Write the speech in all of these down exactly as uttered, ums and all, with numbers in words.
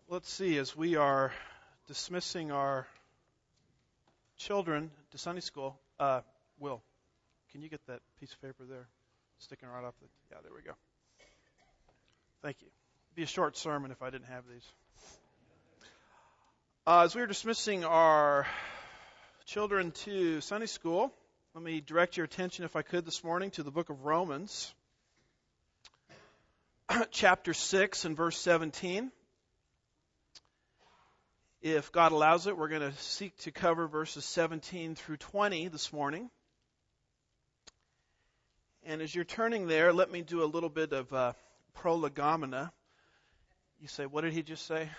Let's see, as we are dismissing our children to Sunday school, uh, Will, can you get that piece of paper there? Sticking right off the, yeah, there we go. Thank you. It'd be a short sermon if I didn't have these. Uh, as we are dismissing our children to Sunday school, let me direct your attention, if I could, this morning to the book of Romans, chapter six and verse seventeen. If God allows it, we're going to seek to cover verses seventeen through twenty this morning. And as you're turning there, let me do a little bit of uh, prolegomena. You say, what did he just say?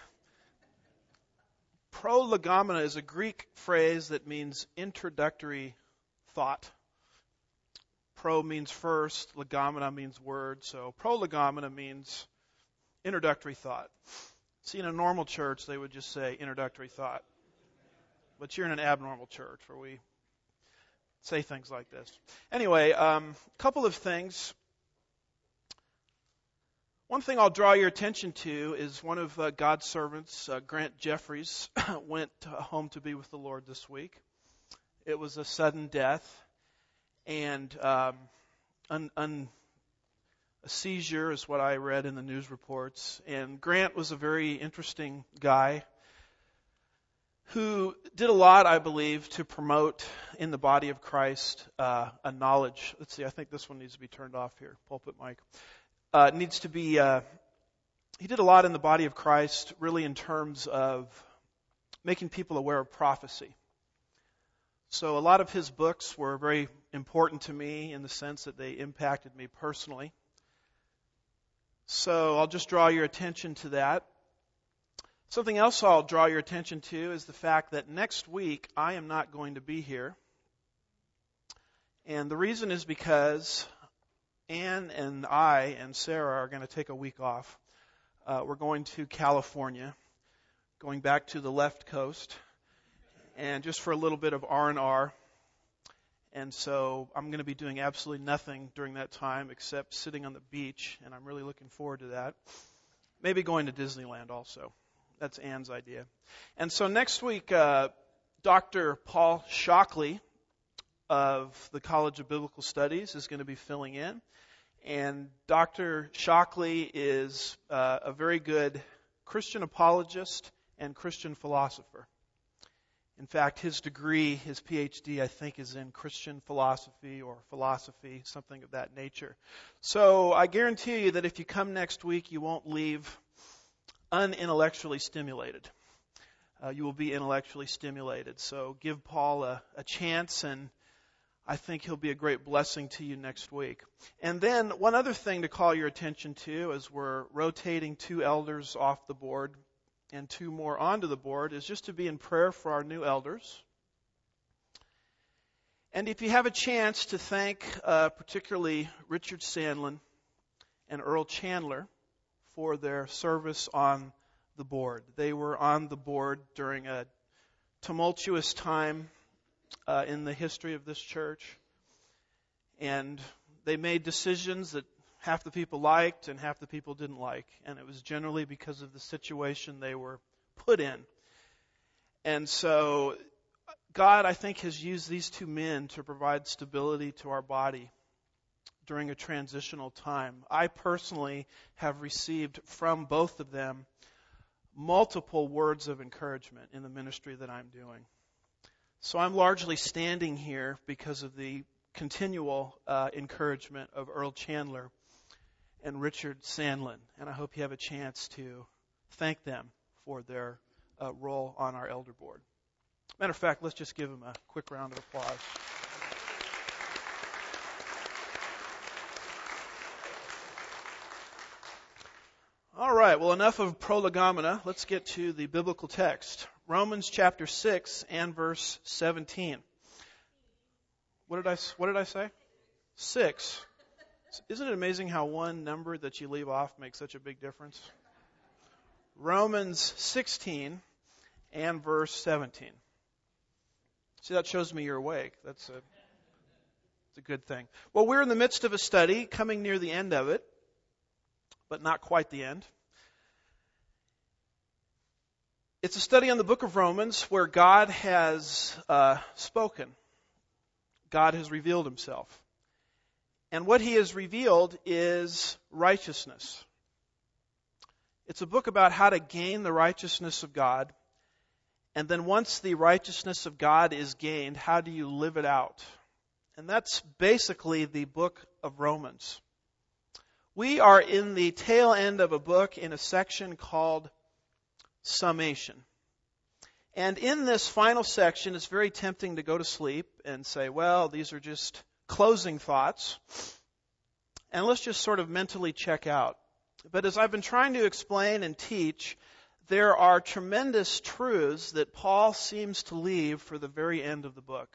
Prolegomena is a Greek phrase that means introductory thought. Pro means first, legomena means word. So prolegomena means introductory thought. See, in a normal church, they would just say introductory thought. But you're in an abnormal church where we say things like this. Anyway, a um, couple of things. One thing I'll draw your attention to is one of uh, God's servants, uh, Grant Jeffries, went uh, home to be with the Lord this week. It was a sudden death, and um, un, un, a seizure is what I read in the news reports. And Grant was a very interesting guy who did a lot, I believe, to promote in the body of Christ uh, a knowledge. Let's see, I think this one needs to be turned off here, pulpit mic. Uh, needs to be, uh, he did a lot in the body of Christ, really in terms of making people aware of prophecy. So a lot of his books were very important to me in the sense that they impacted me personally. So I'll just draw your attention to that. Something else I'll draw your attention to is the fact that next week I am not going to be here. And the reason is because Ann and I and Sarah are going to take a week off. Uh, we're going to California, going back to the left coast, and just for a little bit of R and R. And so I'm going to be doing absolutely nothing during that time except sitting on the beach, and I'm really looking forward to that. Maybe going to Disneyland also. That's Ann's idea. And so next week, uh, Doctor Paul Shockley of the College of Biblical Studies is going to be filling in. And Doctor Shockley is uh, a very good Christian apologist and Christian philosopher. In fact, his degree, his P H D, I think, is in Christian philosophy or philosophy, something of that nature. So I guarantee you that if you come next week, you won't leave unintellectually stimulated. Uh, you will be intellectually stimulated. So give Paul a, a chance, and I think he'll be a great blessing to you next week. And then one other thing to call your attention to as we're rotating two elders off the board and two more onto the board is just to be in prayer for our new elders. And if you have a chance to thank uh, particularly Richard Sandlin and Earl Chandler for their service on the board. They were on the board during a tumultuous time uh, in the history of this church. And they made decisions that half the people liked and half the people didn't like. And it was generally because of the situation they were put in. And so God, I think, has used these two men to provide stability to our body during a transitional time. I personally have received from both of them multiple words of encouragement in the ministry that I'm doing. So I'm largely standing here because of the continual uh, encouragement of Earl Chandler and Richard Sandlin. And I hope you have a chance to thank them for their uh, role on our elder board. Matter of fact, let's just give them a quick round of applause. All right, well, enough of prolegomena. Let's get to the biblical text. Romans chapter six and verse seventeen. What did I, what did I say? Six. Isn't it amazing how one number that you leave off makes such a big difference? Romans sixteen and verse seventeen. See, that shows me you're awake. That's a, that's a good thing. Well, we're in the midst of a study, coming near the end of it, but not quite the end. It's a study on the book of Romans where God has uh, spoken. God has revealed himself. And what he has revealed is righteousness. It's a book about how to gain the righteousness of God. And then once the righteousness of God is gained, how do you live it out? And that's basically the book of Romans. We are in the tail end of a book in a section called Summation. And in this final section, it's very tempting to go to sleep and say, well, these are just closing thoughts. And let's just sort of mentally check out. But as I've been trying to explain and teach, there are tremendous truths that Paul seems to leave for the very end of the book.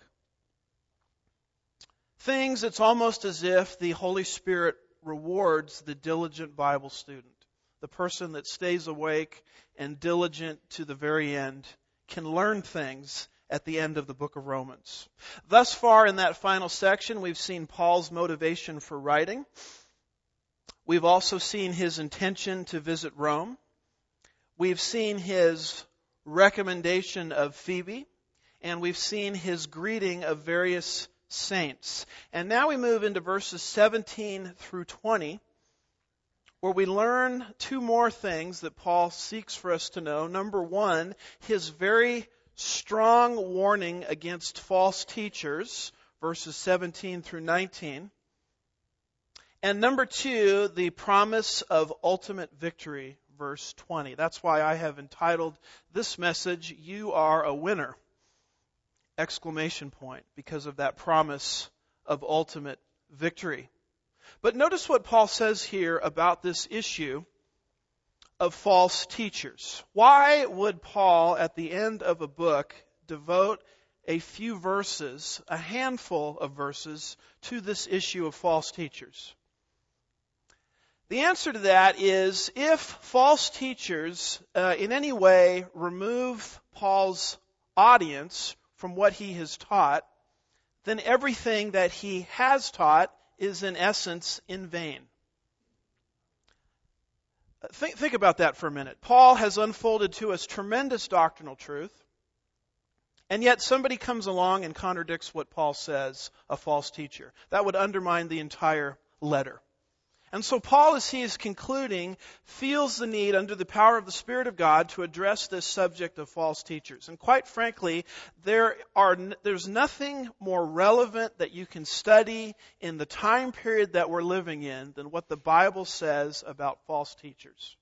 Things it's almost as if the Holy Spirit rewards the diligent Bible student. The person that stays awake and diligent to the very end can learn things at the end of the book of Romans. Thus far in that final section, we've seen Paul's motivation for writing. We've also seen his intention to visit Rome. We've seen his recommendation of Phoebe, and we've seen his greeting of various saints. And now we move into verses seventeen through twenty, where we learn two more things that Paul seeks for us to know. Number one, his very strong warning against false teachers, verses seventeen through nineteen. And number two, the promise of ultimate victory, verse twenty. That's why I have entitled this message, "You Are a Winner!" Exclamation point, because of that promise of ultimate victory. But notice what Paul says here about this issue of false teachers. Why would Paul, at the end of a book, devote a few verses, a handful of verses, to this issue of false teachers? The answer to that is, if false teachers uh, in any way remove Paul's audience from what he has taught, then everything that he has taught is in essence in vain. Think, think about that for a minute. Paul has unfolded to us tremendous doctrinal truth, and yet somebody comes along and contradicts what Paul says, a false teacher. That would undermine the entire letter. And so Paul, as he is concluding, feels the need under the power of the Spirit of God to address this subject of false teachers. And quite frankly, there are there's nothing more relevant that you can study in the time period that we're living in than what the Bible says about false teachers.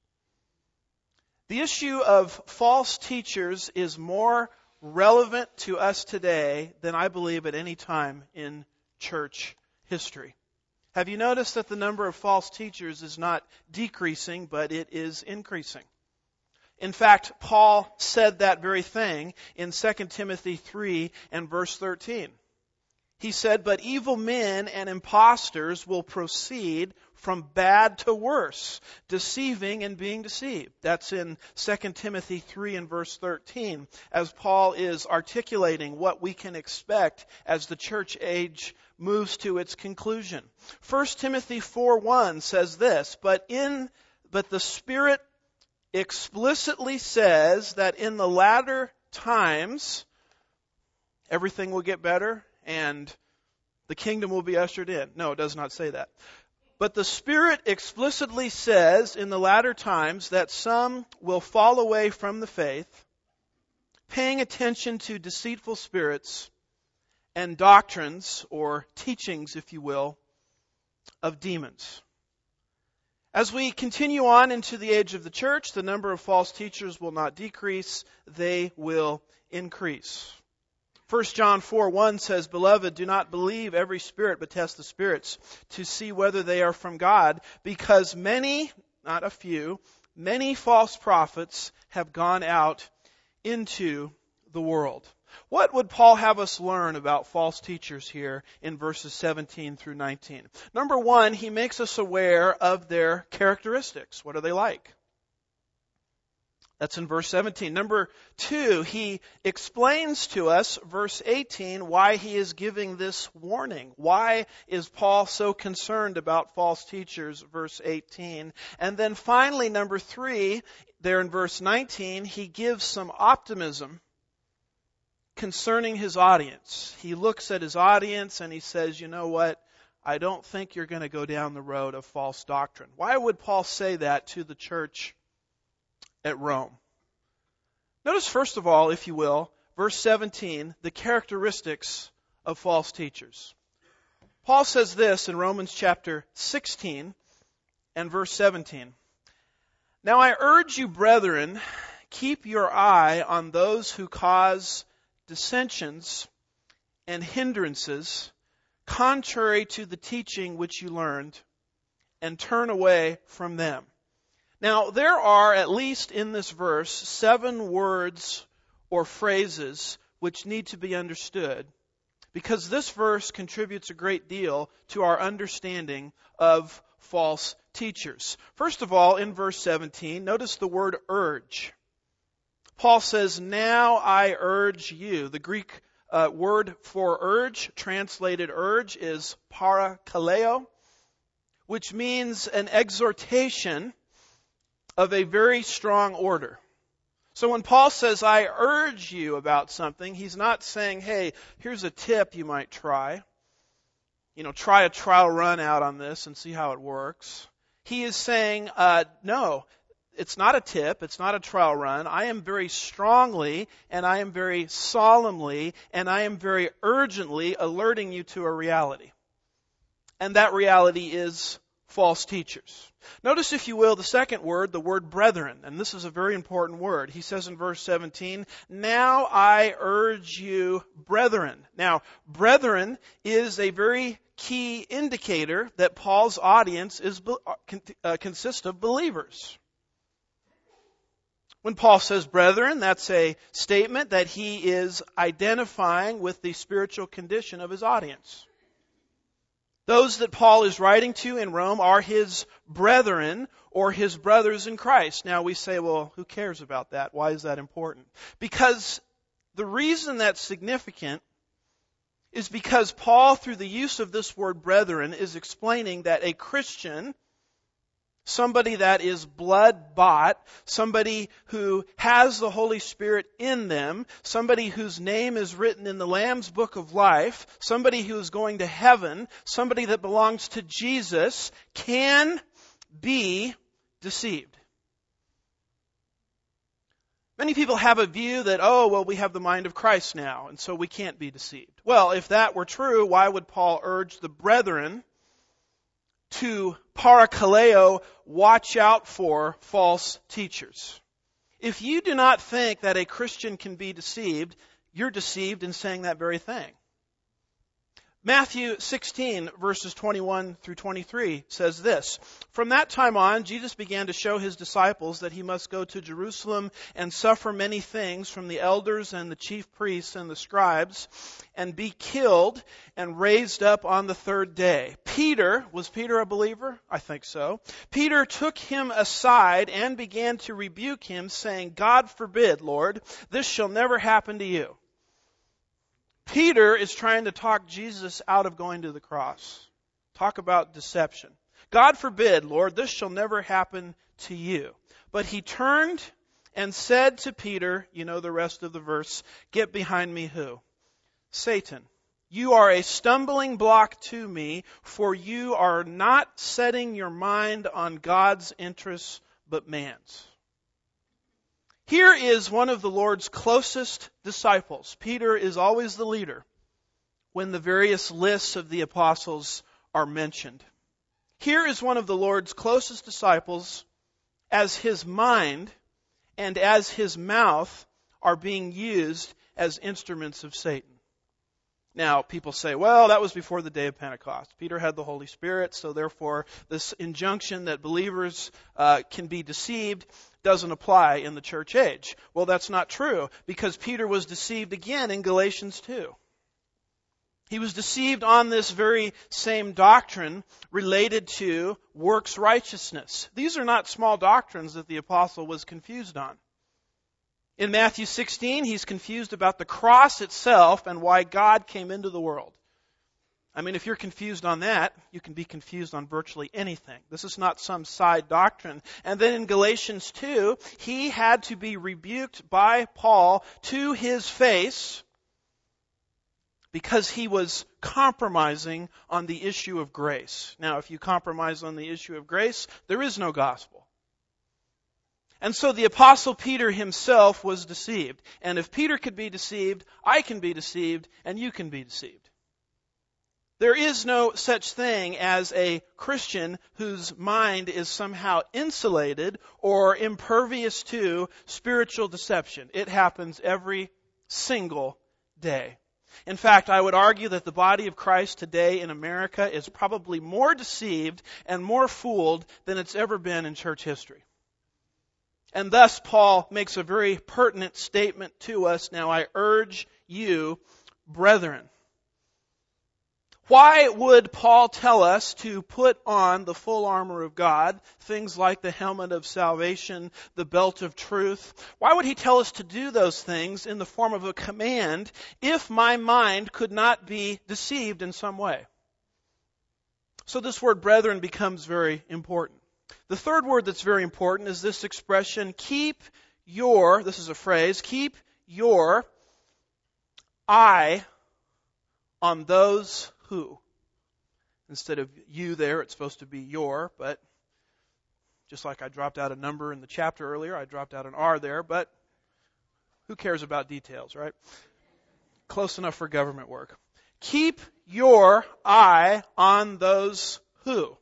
The issue of false teachers is more relevant to us today than I believe at any time in church history. Have you noticed that the number of false teachers is not decreasing, but it is increasing? In fact, Paul said that very thing in Second Timothy three and verse thirteen. He said, "But evil men and impostors will proceed from bad to worse, deceiving and being deceived." That's in Second Timothy three and verse thirteen, as Paul is articulating what we can expect as the church age moves to its conclusion. First Timothy four one says this, but in but the Spirit explicitly says that in the latter times everything will get better and the kingdom will be ushered in. No, it does not say that. But the Spirit explicitly says in the latter times that some will fall away from the faith, paying attention to deceitful spirits and doctrines, or teachings, if you will, of demons. As we continue on into the age of the church, the number of false teachers will not decrease, they will increase. First John four one says, "Beloved, do not believe every spirit, but test the spirits to see whether they are from God, because many, not a few, many false prophets have gone out into the world." What would Paul have us learn about false teachers here in verses seventeen through nineteen? Number one, he makes us aware of their characteristics. What are they like? That's in verse seventeen. Number two, he explains to us, verse eighteen, why he is giving this warning. Why is Paul so concerned about false teachers, verse eighteen? And then finally, number three, there in verse nineteen, he gives some optimism concerning his audience. He looks at his audience and he says, you know what? I don't think you're going to go down the road of false doctrine. Why would Paul say that to the church at Rome? Notice first of all, if you will, verse seventeen, the characteristics of false teachers. Paul says this in Romans chapter sixteen and verse seventeen. Now I urge you, brethren, keep your eye on those who cause dissensions and hindrances contrary to the teaching which you learned, and turn away from them. Now, there are, at least in this verse, seven words or phrases which need to be understood, because this verse contributes a great deal to our understanding of false teachers. First of all, in verse seventeen, notice the word urge. Paul says, now I urge you. The Greek uh, word for urge, translated urge, is parakaleo, which means an exhortation of a very strong order. So when Paul says, I urge you about something, he's not saying, hey, here's a tip you might try. You know, try a trial run out on this and see how it works. He is saying, uh, no, it's not a tip, it's not a trial run. I am very strongly and I am very solemnly and I am very urgently alerting you to a reality. And that reality is false teachers. Notice, if you will, the second word, the word brethren, and this is a very important word. He says in verse seventeen, now I urge you, brethren. Now, brethren is a very key indicator that Paul's audience is uh, consists of believers. When Paul says brethren, that's a statement that he is identifying with the spiritual condition of his audience. Those that Paul is writing to in Rome are his brethren or his brothers in Christ. Now we say, well, who cares about that? Why is that important? Because the reason that's significant is because Paul, through the use of this word brethren, is explaining that a Christian, somebody that is blood-bought, somebody who has the Holy Spirit in them, somebody whose name is written in the Lamb's Book of Life, somebody who is going to heaven, somebody that belongs to Jesus, can be deceived. Many people have a view that, oh, well, we have the mind of Christ now, and so we can't be deceived. Well, if that were true, why would Paul urge the brethren to parakaleo, watch out for false teachers? If you do not think that a Christian can be deceived, you're deceived in saying that very thing. Matthew sixteen, verses twenty-one through twenty-three says this, from that time on, Jesus began to show his disciples that he must go to Jerusalem and suffer many things from the elders and the chief priests and the scribes, and be killed and raised up on the third day. Peter, was Peter a believer? I think so. Peter took him aside and began to rebuke him, saying, God forbid, Lord, this shall never happen to you. Peter is trying to talk Jesus out of going to the cross. Talk about deception. God forbid, Lord, this shall never happen to you. But he turned and said to Peter, you know the rest of the verse, get behind me who? Satan. You are a stumbling block to me, for you are not setting your mind on God's interests, but man's. Here is one of the Lord's closest disciples. Peter is always the leader when the various lists of the apostles are mentioned. Here is one of the Lord's closest disciples as his mind and as his mouth are being used as instruments of Satan. Now, people say, well, that was before the day of Pentecost. Peter had the Holy Spirit, so therefore this injunction that believers uh, can be deceived doesn't apply in the church age. Well, that's not true, because Peter was deceived again in Galatians two. He was deceived on this very same doctrine related to works righteousness. These are not small doctrines that the apostle was confused on. In Matthew sixteen, he's confused about the cross itself and why God came into the world. I mean, if you're confused on that, you can be confused on virtually anything. This is not some side doctrine. And then in Galatians two, he had to be rebuked by Paul to his face because he was compromising on the issue of grace. Now, if you compromise on the issue of grace, there is no gospel. And so the Apostle Peter himself was deceived. And if Peter could be deceived, I can be deceived, and you can be deceived. There is no such thing as a Christian whose mind is somehow insulated or impervious to spiritual deception. It happens every single day. In fact, I would argue that the body of Christ today in America is probably more deceived and more fooled than it's ever been in church history. And thus, Paul makes a very pertinent statement to us. Now, I urge you, brethren. Why would Paul tell us to put on the full armor of God, things like the helmet of salvation, the belt of truth? Why would he tell us to do those things in the form of a command if my mind could not be deceived in some way? So this word brethren becomes very important. The third word that's very important is this expression, keep your, this is a phrase, keep your eye on those who. Instead of you there, it's supposed to be your, but just like I dropped out a number in the chapter earlier, I dropped out an R there, but who cares about details, right? Close enough for government work. Keep your eye on those who.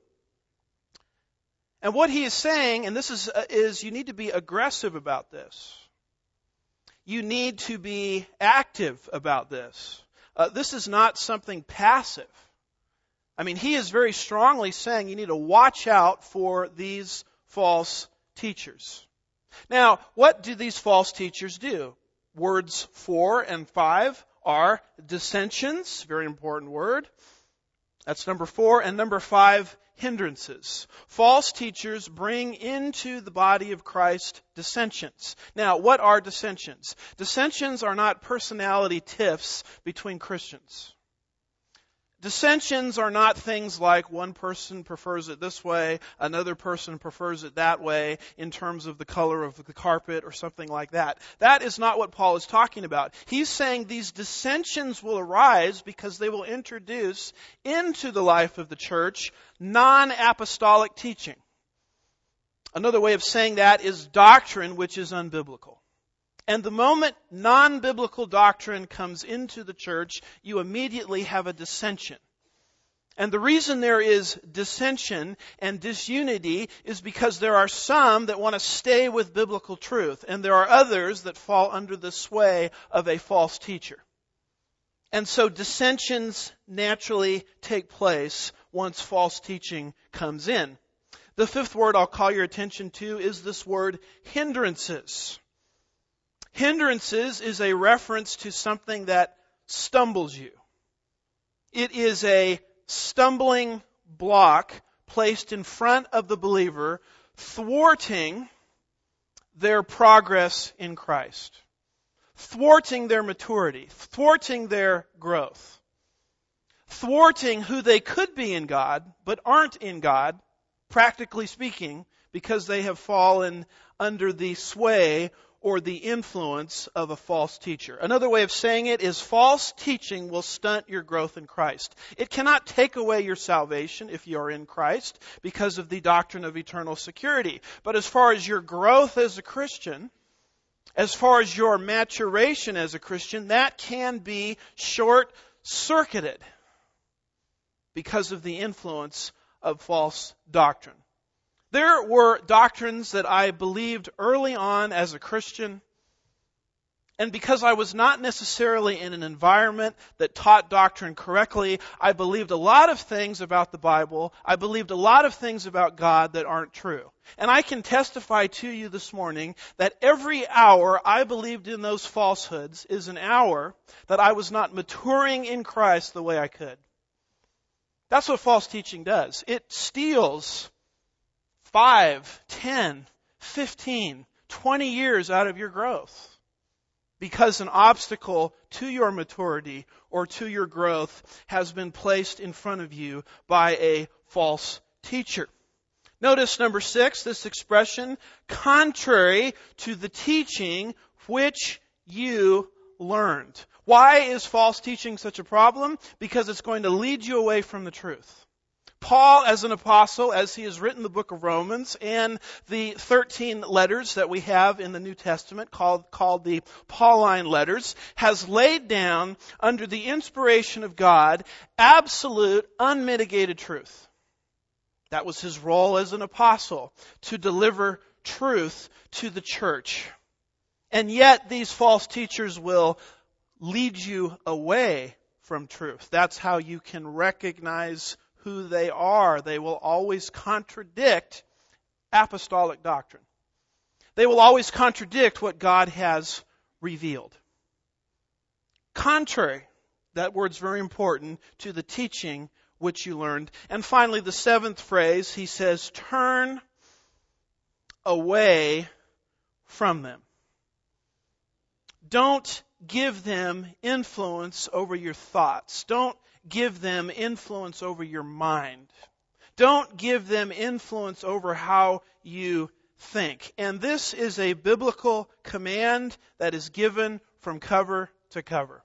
And what he is saying, and this is, uh, is you need to be aggressive about this. You need to be active about this. Uh, this is not something passive. I mean, he is very strongly saying you need to watch out for these false teachers. Now, what do these false teachers do? Words four and five are dissensions, very important word. That's number four. And number five, hindrances. False teachers bring into the body of Christ dissensions. Now, what are dissensions? Dissensions are not personality tiffs between Christians. Dissensions are not things like one person prefers it this way, another person prefers it that way in terms of the color of the carpet or something like that. That is not what Paul is talking about. He's saying these dissensions will arise because they will introduce into the life of the church non-apostolic teaching. Another way of saying that is doctrine which is unbiblical. And the moment non-biblical doctrine comes into the church, you immediately have a dissension. And the reason there is dissension and disunity is because there are some that want to stay with biblical truth, and there are others that fall under the sway of a false teacher. And so dissensions naturally take place once false teaching comes in. The fifth word I'll call your attention to is this word hindrances. Hindrances is a reference to something that stumbles you. It is a stumbling block placed in front of the believer, thwarting their progress in Christ, thwarting their maturity, thwarting their growth, thwarting who they could be in God, but aren't in God, practically speaking, because they have fallen under the sway or the influence of a false teacher. Another way of saying it is false teaching will stunt your growth in Christ. It cannot take away your salvation if you are in Christ because of the doctrine of eternal security. But as far as your growth as a Christian, as far as your maturation as a Christian, that can be short-circuited because of the influence of false doctrine. There were doctrines that I believed early on as a Christian, and because I was not necessarily in an environment that taught doctrine correctly, I believed a lot of things about the Bible, I believed a lot of things about God that aren't true. And I can testify to you this morning that every hour I believed in those falsehoods is an hour that I was not maturing in Christ the way I could. That's what false teaching does. It steals five, ten, fifteen, twenty years out of your growth. because an obstacle to your maturity or to your growth has been placed in front of you by a false teacher. Notice number six, this expression, contrary to the teaching which you learned. Why is false teaching such a problem? Because it's going to lead you away from the truth. Paul, as an apostle, as he has written the book of Romans and the thirteen letters that we have in the New Testament called, called the Pauline letters, has laid down under the inspiration of God absolute, unmitigated truth. That was his role as an apostle, to deliver truth to the church. And yet these false teachers will lead you away from truth. That's how you can recognize who they are. They will always contradict apostolic doctrine. They will always contradict what God has revealed. Contrary, that word's very important, to the teaching which you learned. And finally, the seventh phrase, he says, turn away from them. Don't give them influence over your thoughts. Don't give them influence over your mind. Don't give them influence over how you think. And this is a biblical command that is given from cover to cover.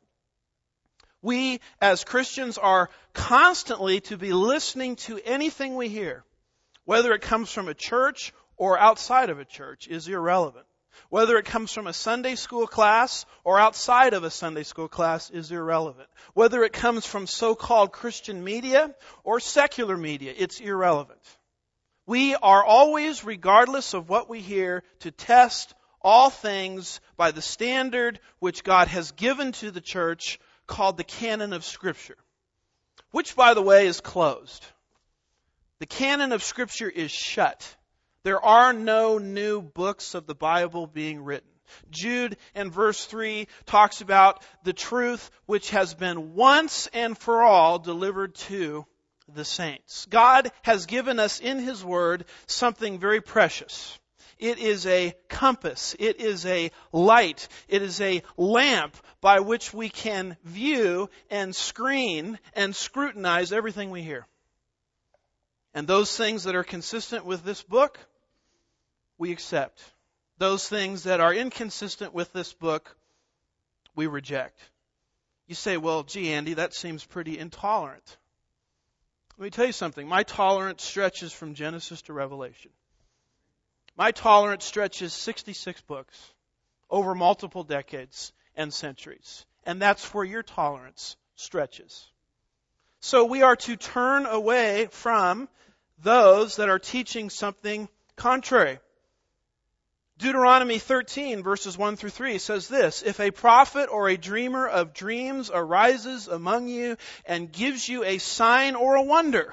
We, as Christians, are constantly to be listening to anything we hear. Whether it comes from a church or outside of a church is irrelevant. Whether it comes from a Sunday school class or outside of a Sunday school class is irrelevant. Whether it comes from so-called Christian media or secular media, it's irrelevant. We are always, regardless of what we hear, to test all things by the standard which God has given to the church called the canon of Scripture, which, by the way, is closed. The canon of Scripture is shut. There are no new books of the Bible being written. Jude in verse three talks about the truth which has been once and for all delivered to the saints. God has given us in His Word something very precious. It is a compass. It is a light. It is a lamp by which we can view and screen and scrutinize everything we hear. And those things that are consistent with this book, we accept. Those things that are inconsistent with this book, we reject. You say, well, gee, Andy, that seems pretty intolerant. Let me tell you something. My tolerance stretches from Genesis to Revelation. My tolerance stretches sixty-six books over multiple decades and centuries. And that's where your tolerance stretches. So we are to turn away from those that are teaching something contrary. Deuteronomy thirteen, verses one through three says this, if a prophet or a dreamer of dreams arises among you and gives you a sign or a wonder,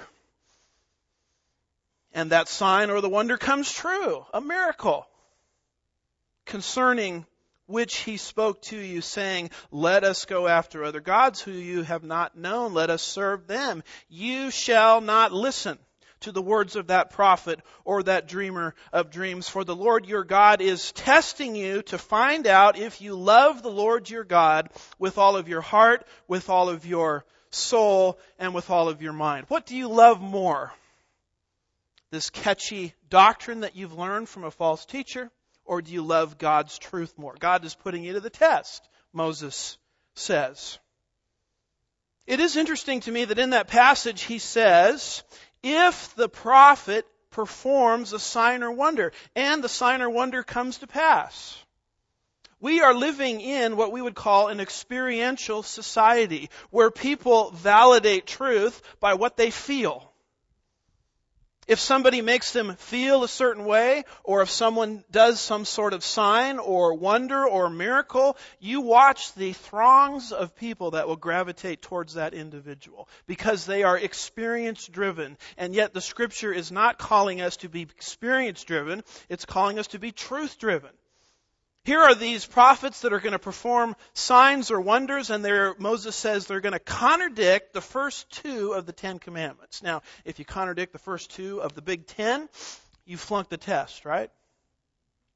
and that sign or the wonder comes true, a miracle, concerning which he spoke to you, saying, let us go after other gods who you have not known, let us serve them. You shall not listen to the words of that prophet or that dreamer of dreams. For the Lord your God is testing you to find out if you love the Lord your God with all of your heart, with all of your soul, and with all of your mind. What do you love more? This catchy doctrine that you've learned from a false teacher? Or do you love God's truth more? God is putting you to the test, Moses says. It is interesting to me that in that passage he says, if the prophet performs a sign or wonder, and the sign or wonder comes to pass. We are living in what we would call an experiential society, where people validate truth by what they feel. If somebody makes them feel a certain way, or if someone does some sort of sign or wonder or miracle, you watch the throngs of people that will gravitate towards that individual because they are experience-driven. And yet the Scripture is not calling us to be experience-driven, it's calling us to be truth-driven. Here are these prophets that are going to perform signs or wonders, and they're, Moses says they're going to contradict the first two of the Ten Commandments. Now, if you contradict the first two of the Big Ten, you flunk the test, right?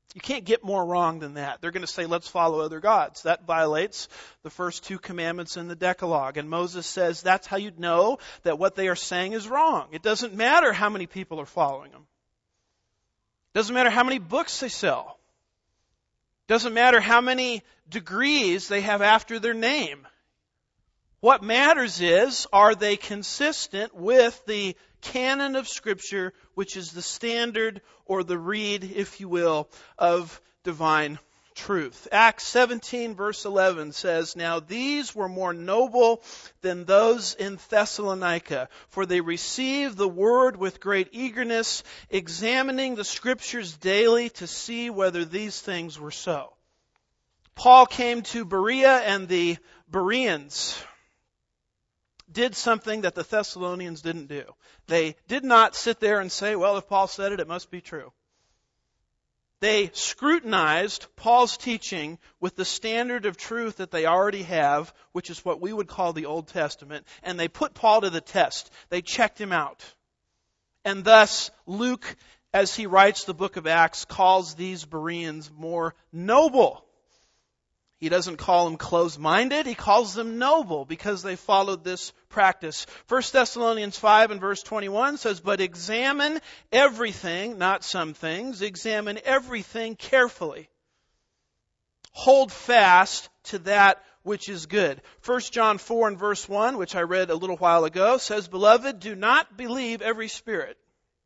You can't get more wrong than that. They're going to say, let's follow other gods. That violates the first two commandments in the Decalogue. And Moses says that's how you'd know that what they are saying is wrong. It doesn't matter how many people are following them. It doesn't matter how many books they sell. It doesn't matter how many degrees they have after their name. What matters is, are they consistent with the canon of Scripture, which is the standard or the reed, if you will, of divine truth. Acts seventeen verse eleven says, "Now these were more noble than those in Thessalonica, for they received the word with great eagerness, examining the Scriptures daily to see whether these things were so." Paul came to Berea, and the Bereans did something that the Thessalonians didn't do. They did not sit there and say, well, if Paul said it, it must be true. They scrutinized Paul's teaching with the standard of truth that they already have, which is what we would call the Old Testament, and they put Paul to the test. They checked him out. And thus, Luke, as he writes the book of Acts, calls these Bereans more noble. He doesn't call them closed-minded. He calls them noble because they followed this practice. First Thessalonians five and verse twenty-one says, "But examine everything," not some things, "examine everything carefully. Hold fast to that which is good." First John four and verse one, which I read a little while ago, says, "Beloved, do not believe every spirit,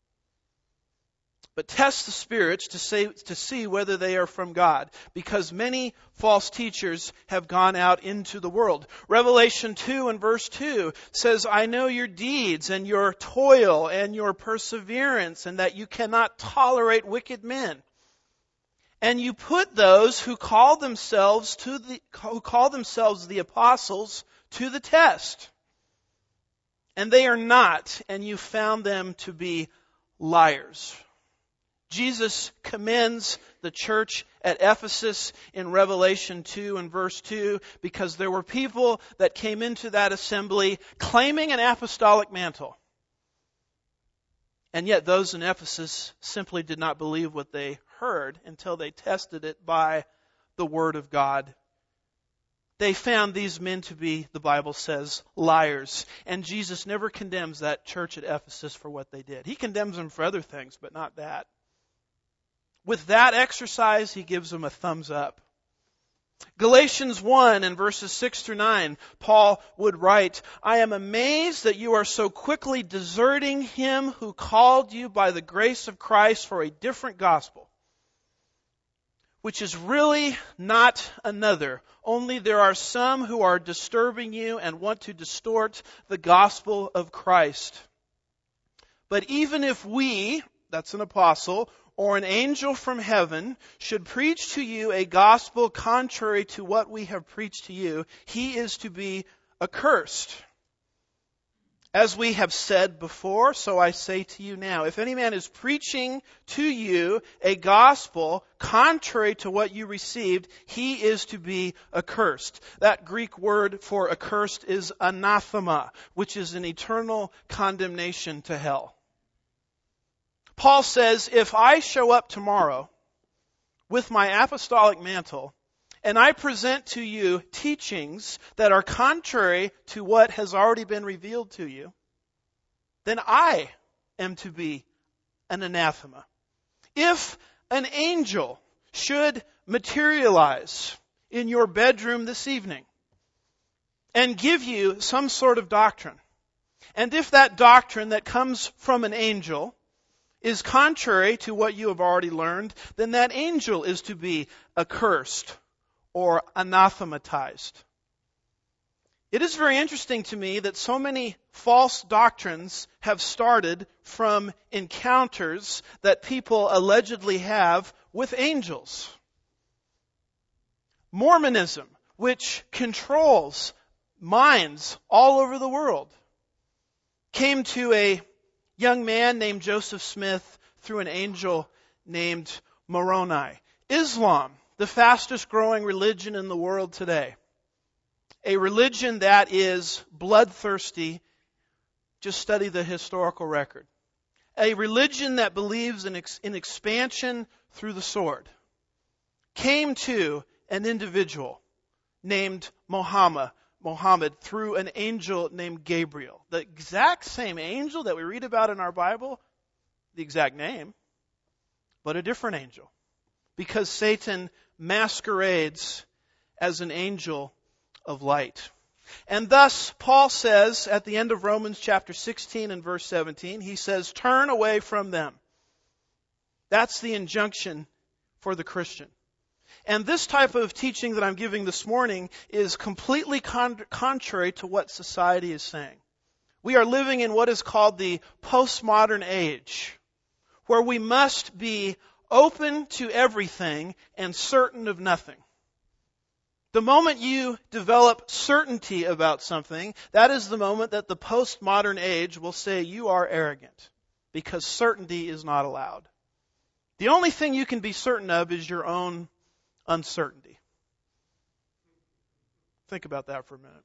but test the spirits to say, to see whether they are from God, because many false teachers have gone out into the world." Revelation two and verse two says, "I know your deeds and your toil and your perseverance, and that you cannot tolerate wicked men. And you put those who call themselves to the who call themselves the apostles to the test. And they are not, and you found them to be liars." Jesus commends the church at Ephesus in Revelation two and verse two because there were people that came into that assembly claiming an apostolic mantle. And yet those in Ephesus simply did not believe what they heard until they tested it by the Word of God. They found these men to be, the Bible says, liars. And Jesus never condemns that church at Ephesus for what they did. He condemns them for other things, but not that. With that exercise, he gives them a thumbs up. Galatians one and verses six through nine, Paul would write, "I am amazed that you are so quickly deserting him who called you by the grace of Christ for a different gospel, which is really not another. Only there are some who are disturbing you and want to distort the gospel of Christ. But even if we," that's an apostle, "or an angel from heaven should preach to you a gospel contrary to what we have preached to you, he is to be accursed. As we have said before, so I say to you now, if any man is preaching to you a gospel contrary to what you received, he is to be accursed." That Greek word for accursed is anathema, which is an eternal condemnation to hell. Paul says, if I show up tomorrow with my apostolic mantle and I present to you teachings that are contrary to what has already been revealed to you, then I am to be an anathema. If an angel should materialize in your bedroom this evening and give you some sort of doctrine, and if that doctrine that comes from an angel is contrary to what you have already learned, then that angel is to be accursed or anathematized. It is very interesting to me that so many false doctrines have started from encounters that people allegedly have with angels. Mormonism, which controls minds all over the world, came to a young man named Joseph Smith through an angel named Moroni. Islam, the fastest growing religion in the world today. A religion that is bloodthirsty. Just study the historical record. A religion that believes in, ex- in expansion through the sword. came to an individual named Muhammad, Muhammad through an angel named Gabriel. The exact same angel that we read about in our Bible, the exact name, but a different angel. Because Satan masquerades as an angel of light. And thus, Paul says at the end of Romans chapter sixteen and verse seventeen, he says, turn away from them. That's the injunction for the Christian. And this type of teaching that I'm giving this morning is completely con- contrary to what society is saying. We are living in what is called the postmodern age, where we must be open to everything and certain of nothing. The moment you develop certainty about something, that is the moment that the postmodern age will say you are arrogant, because certainty is not allowed. The only thing you can be certain of is your own uncertainty. Think about that for a minute.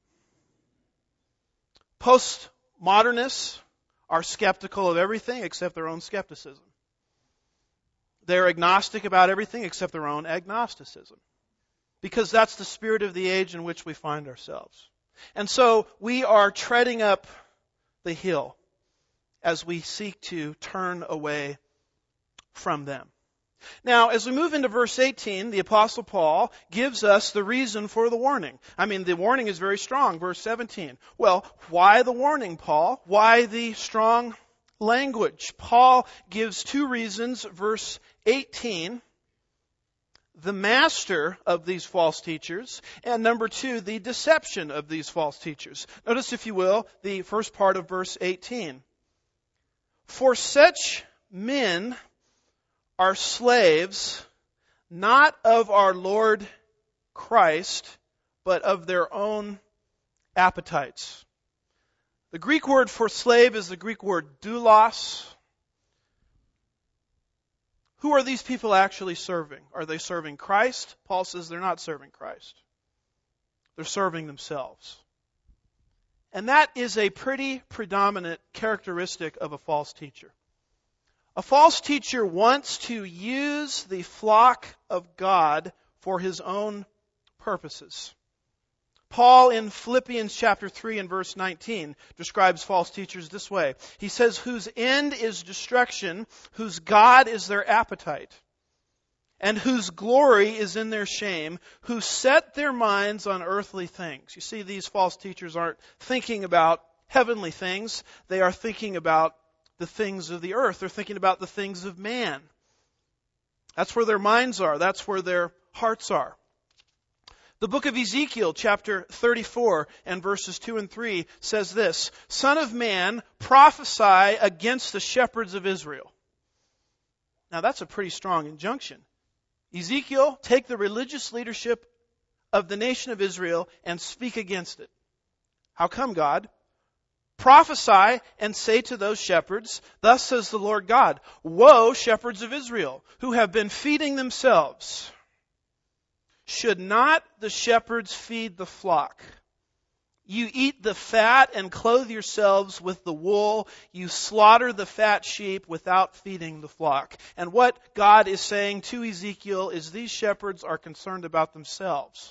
Postmodernists are skeptical of everything except their own skepticism. They're agnostic about everything except their own agnosticism. Because that's the spirit of the age in which we find ourselves. And so we are treading up the hill as we seek to turn away from them. Now, as we move into verse eighteen, the Apostle Paul gives us the reason for the warning. I mean, the warning is very strong. Verse seventeen. Well, why the warning, Paul? Why the strong language? Paul gives two reasons. Verse eighteen, the master of these false teachers, and number two, the deception of these false teachers. Notice, if you will, the first part of verse eighteen. For such men are slaves, not of our Lord Christ, but of their own appetites. The Greek word for slave is the Greek word doulos. Who are these people actually serving? Are they serving Christ? Paul says they're not serving Christ. They're serving themselves. And that is a pretty predominant characteristic of a false teacher. A false teacher wants to use the flock of God for his own purposes. Paul in Philippians chapter three and verse nineteen describes false teachers this way. He says, whose end is destruction, whose God is their appetite, and whose glory is in their shame, who set their minds on earthly things. You see, these false teachers aren't thinking about heavenly things. They are thinking about the things of the earth. They're thinking about the things of man. That's where their minds are. That's where their hearts are. The book of Ezekiel, chapter thirty-four, and verses two and three, says this, Son of man, prophesy against the shepherds of Israel. Now that's a pretty strong injunction. Ezekiel, take the religious leadership of the nation of Israel and speak against it. How come, God? Prophesy and say to those shepherds, thus says the Lord God, woe, shepherds of Israel, who have been feeding themselves. Should not the shepherds feed the flock? You eat the fat and clothe yourselves with the wool. You slaughter the fat sheep without feeding the flock. And what God is saying to Ezekiel is these shepherds are concerned about themselves.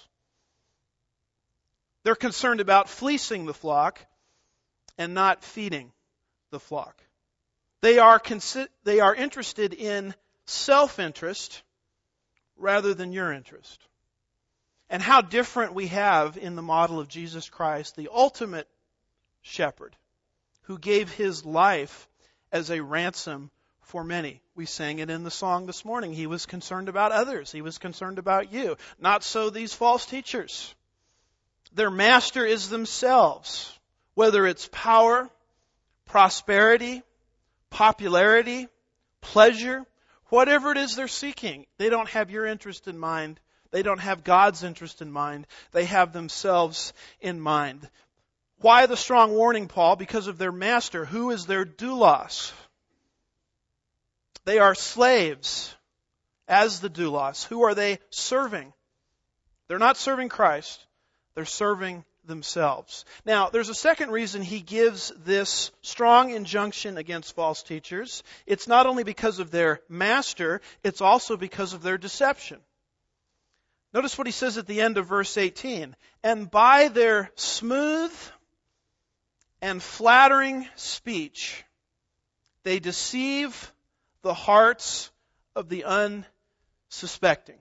They're concerned about fleecing the flock and not feeding the flock. They are consi- they are interested in self-interest rather than your interest. And how different we have in the model of Jesus Christ, the ultimate shepherd, who gave his life as a ransom for many. We sang it in the song this morning. He was concerned about others. He was concerned about you. Not so these false teachers. Their master is themselves. Whether it's power, prosperity, popularity, pleasure, whatever it is they're seeking, they don't have your interest in mind. They don't have God's interest in mind. They have themselves in mind. Why the strong warning, Paul? Because of their master. Who is their doulos? They are slaves as the doulos. Who are they serving? They're not serving Christ. They're serving themselves. Now, there's a second reason he gives this strong injunction against false teachers. It's not only because of their master, it's also because of their deception. Notice what he says at the end of verse eighteen. And by their smooth and flattering speech, they deceive the hearts of the unsuspecting.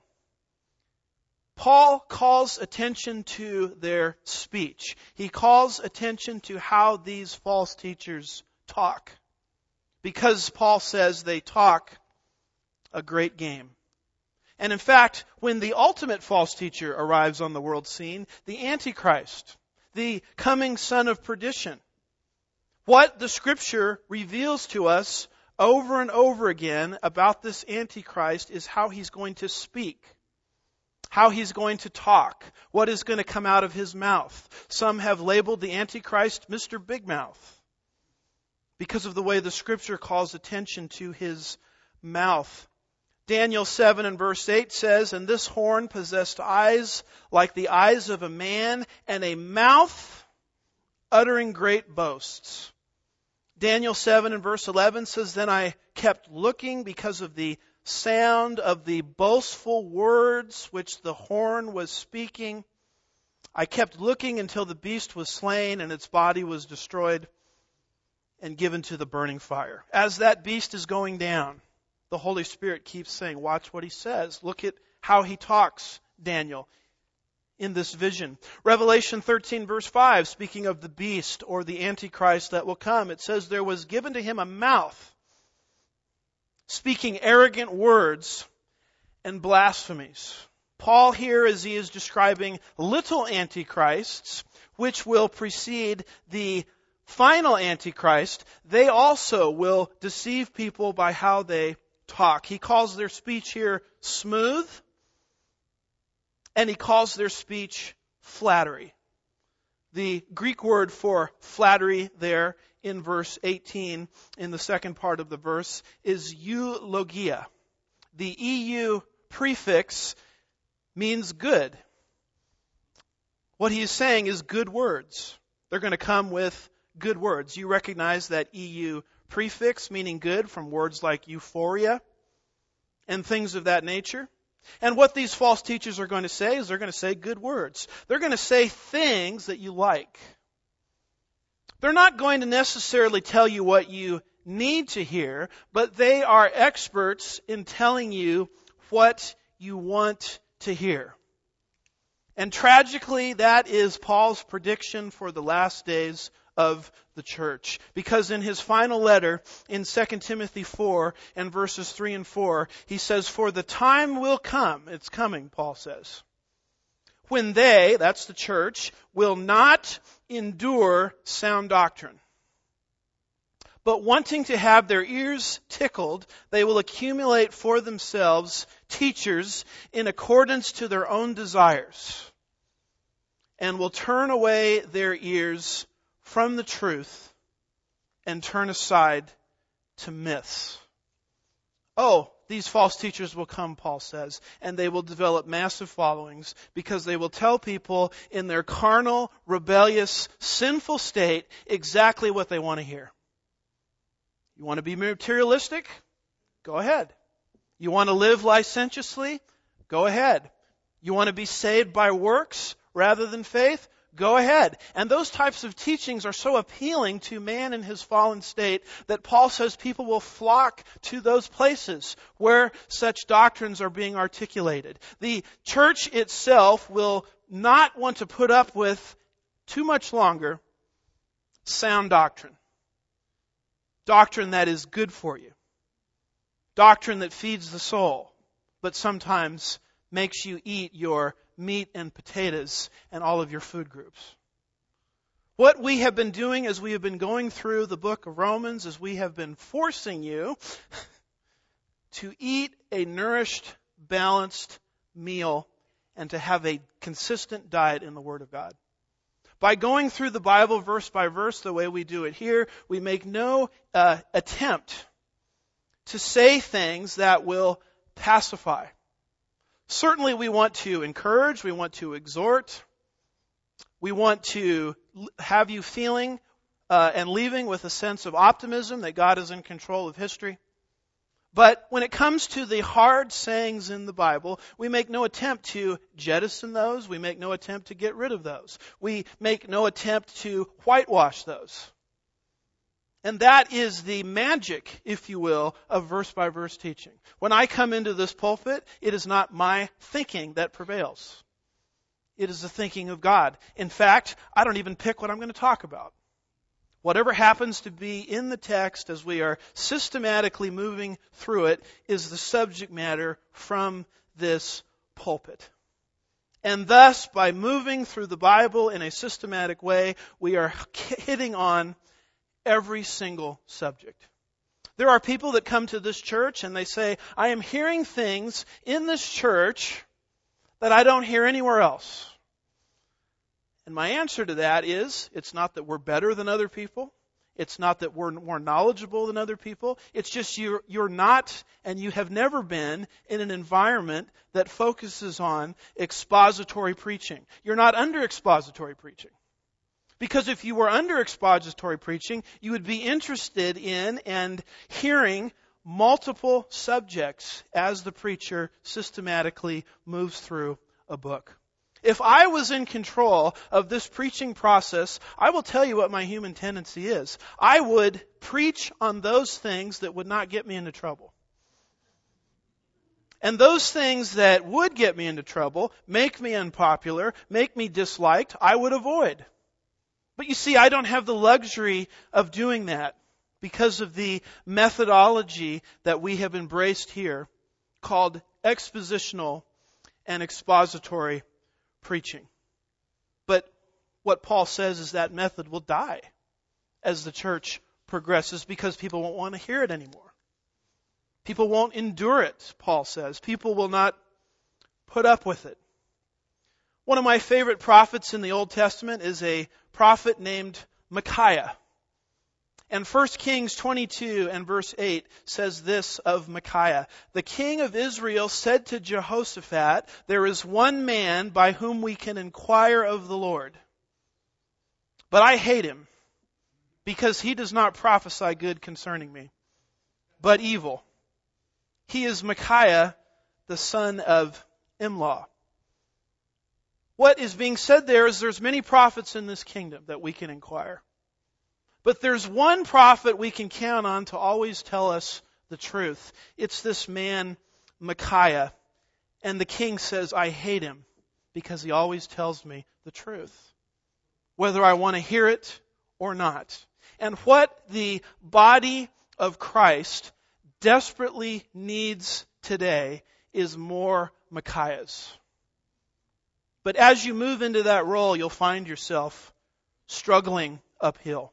Paul calls attention to their speech. He calls attention to how these false teachers talk. Because Paul says they talk a great game. And in fact, when the ultimate false teacher arrives on the world scene, the Antichrist, the coming son of perdition, what the Scripture reveals to us over and over again about this Antichrist is how he's going to speak, how he's going to talk, what is going to come out of his mouth. Some have labeled the Antichrist Mister Big Mouth because of the way the Scripture calls attention to his mouth. Daniel seven and verse eight says, And this horn possessed eyes like the eyes of a man, and a mouth uttering great boasts. Daniel seven and verse eleven says, Then I kept looking because of the sound of the boastful words which the horn was speaking. I kept looking until the beast was slain and its body was destroyed and given to the burning fire. As that beast is going down, the Holy Spirit keeps saying, watch what he says. Look at how he talks, Daniel, in this vision. Revelation thirteen verse five, speaking of the beast or the Antichrist that will come, it says, There was given to him a mouth, speaking arrogant words and blasphemies. Paul here, as he is describing little antichrists, which will precede the final Antichrist, they also will deceive people by how they talk. He calls their speech here smooth, and he calls their speech flattery. The Greek word for flattery there in verse eighteen, in the second part of the verse, is eulogia. The E U prefix means good. What he is saying is good words. They're going to come with good words. You recognize that E U prefix meaning good from words like euphoria and things of that nature. And what these false teachers are going to say is they're going to say good words. They're going to say things that you like. They're not going to necessarily tell you what you need to hear, but they are experts in telling you what you want to hear. And tragically, that is Paul's prediction for the last days of the church. Because in his final letter in Second Timothy four and verses three and four, he says, For the time will come, it's coming, Paul says, when they, that's the church, will not endure sound doctrine. But wanting to have their ears tickled, they will accumulate for themselves teachers in accordance to their own desires, and will turn away their ears from the truth and turn aside to myths. Oh, these false teachers will come, Paul says, and they will develop massive followings because they will tell people in their carnal, rebellious, sinful state exactly what they want to hear. You want to be materialistic? Go ahead. You want to live licentiously? Go ahead. You want to be saved by works rather than faith? Go ahead. And those types of teachings are so appealing to man in his fallen state that Paul says people will flock to those places where such doctrines are being articulated. The church itself will not want to put up with too much longer sound doctrine. Doctrine that is good for you. Doctrine that feeds the soul, but sometimes makes you eat your meat and potatoes and all of your food groups. What we have been doing as we have been going through the book of Romans is we have been forcing you to eat a nourished, balanced meal and to have a consistent diet in the Word of God. By going through the Bible verse by verse the way we do it here, we make no uh, attempt to say things that will pacify. Certainly we want to encourage, we want to exhort, we want to have you feeling uh, and leaving with a sense of optimism that God is in control of history. But when it comes to the hard sayings in the Bible, we make no attempt to jettison those. We make no attempt to get rid of those. We make no attempt to whitewash those. And that is the magic, if you will, of verse-by-verse teaching. When I come into this pulpit, it is not my thinking that prevails. It is the thinking of God. In fact, I don't even pick what I'm going to talk about. Whatever happens to be in the text as we are systematically moving through it is the subject matter from this pulpit. And thus, by moving through the Bible in a systematic way, we are hitting on every single subject. There are people that come to this church and they say, I am hearing things in this church that I don't hear anywhere else. And my answer to that is, it's not that we're better than other people. It's not that we're more knowledgeable than other people. It's just you're, you're not, and you have never been, in an environment that focuses on expository preaching. You're not under expository preaching. Because if you were under expository preaching, you would be interested in and hearing multiple subjects as the preacher systematically moves through a book. If I was in control of this preaching process, I will tell you what my human tendency is. I would preach on those things that would not get me into trouble. And those things that would get me into trouble, make me unpopular, make me disliked, I would avoid. But you see, I don't have the luxury of doing that because of the methodology that we have embraced here called expositional and expository preaching. But what Paul says is that method will die as the church progresses because people won't want to hear it anymore. People won't endure it, Paul says. People will not put up with it. One of my favorite prophets in the Old Testament is a prophet named Micaiah. And First Kings twenty-two and verse eight says this of Micaiah. The king of Israel said to Jehoshaphat, there is one man by whom we can inquire of the Lord. But I hate him because he does not prophesy good concerning me, but evil. He is Micaiah, the son of Imlah. What is being said there is there's many prophets in this kingdom that we can inquire. But there's one prophet we can count on to always tell us the truth. It's this man, Micaiah. And the king says, I hate him because he always tells me the truth, whether I want to hear it or not. And what the body of Christ desperately needs today is more Micaiahs. But as you move into that role, you'll find yourself struggling uphill.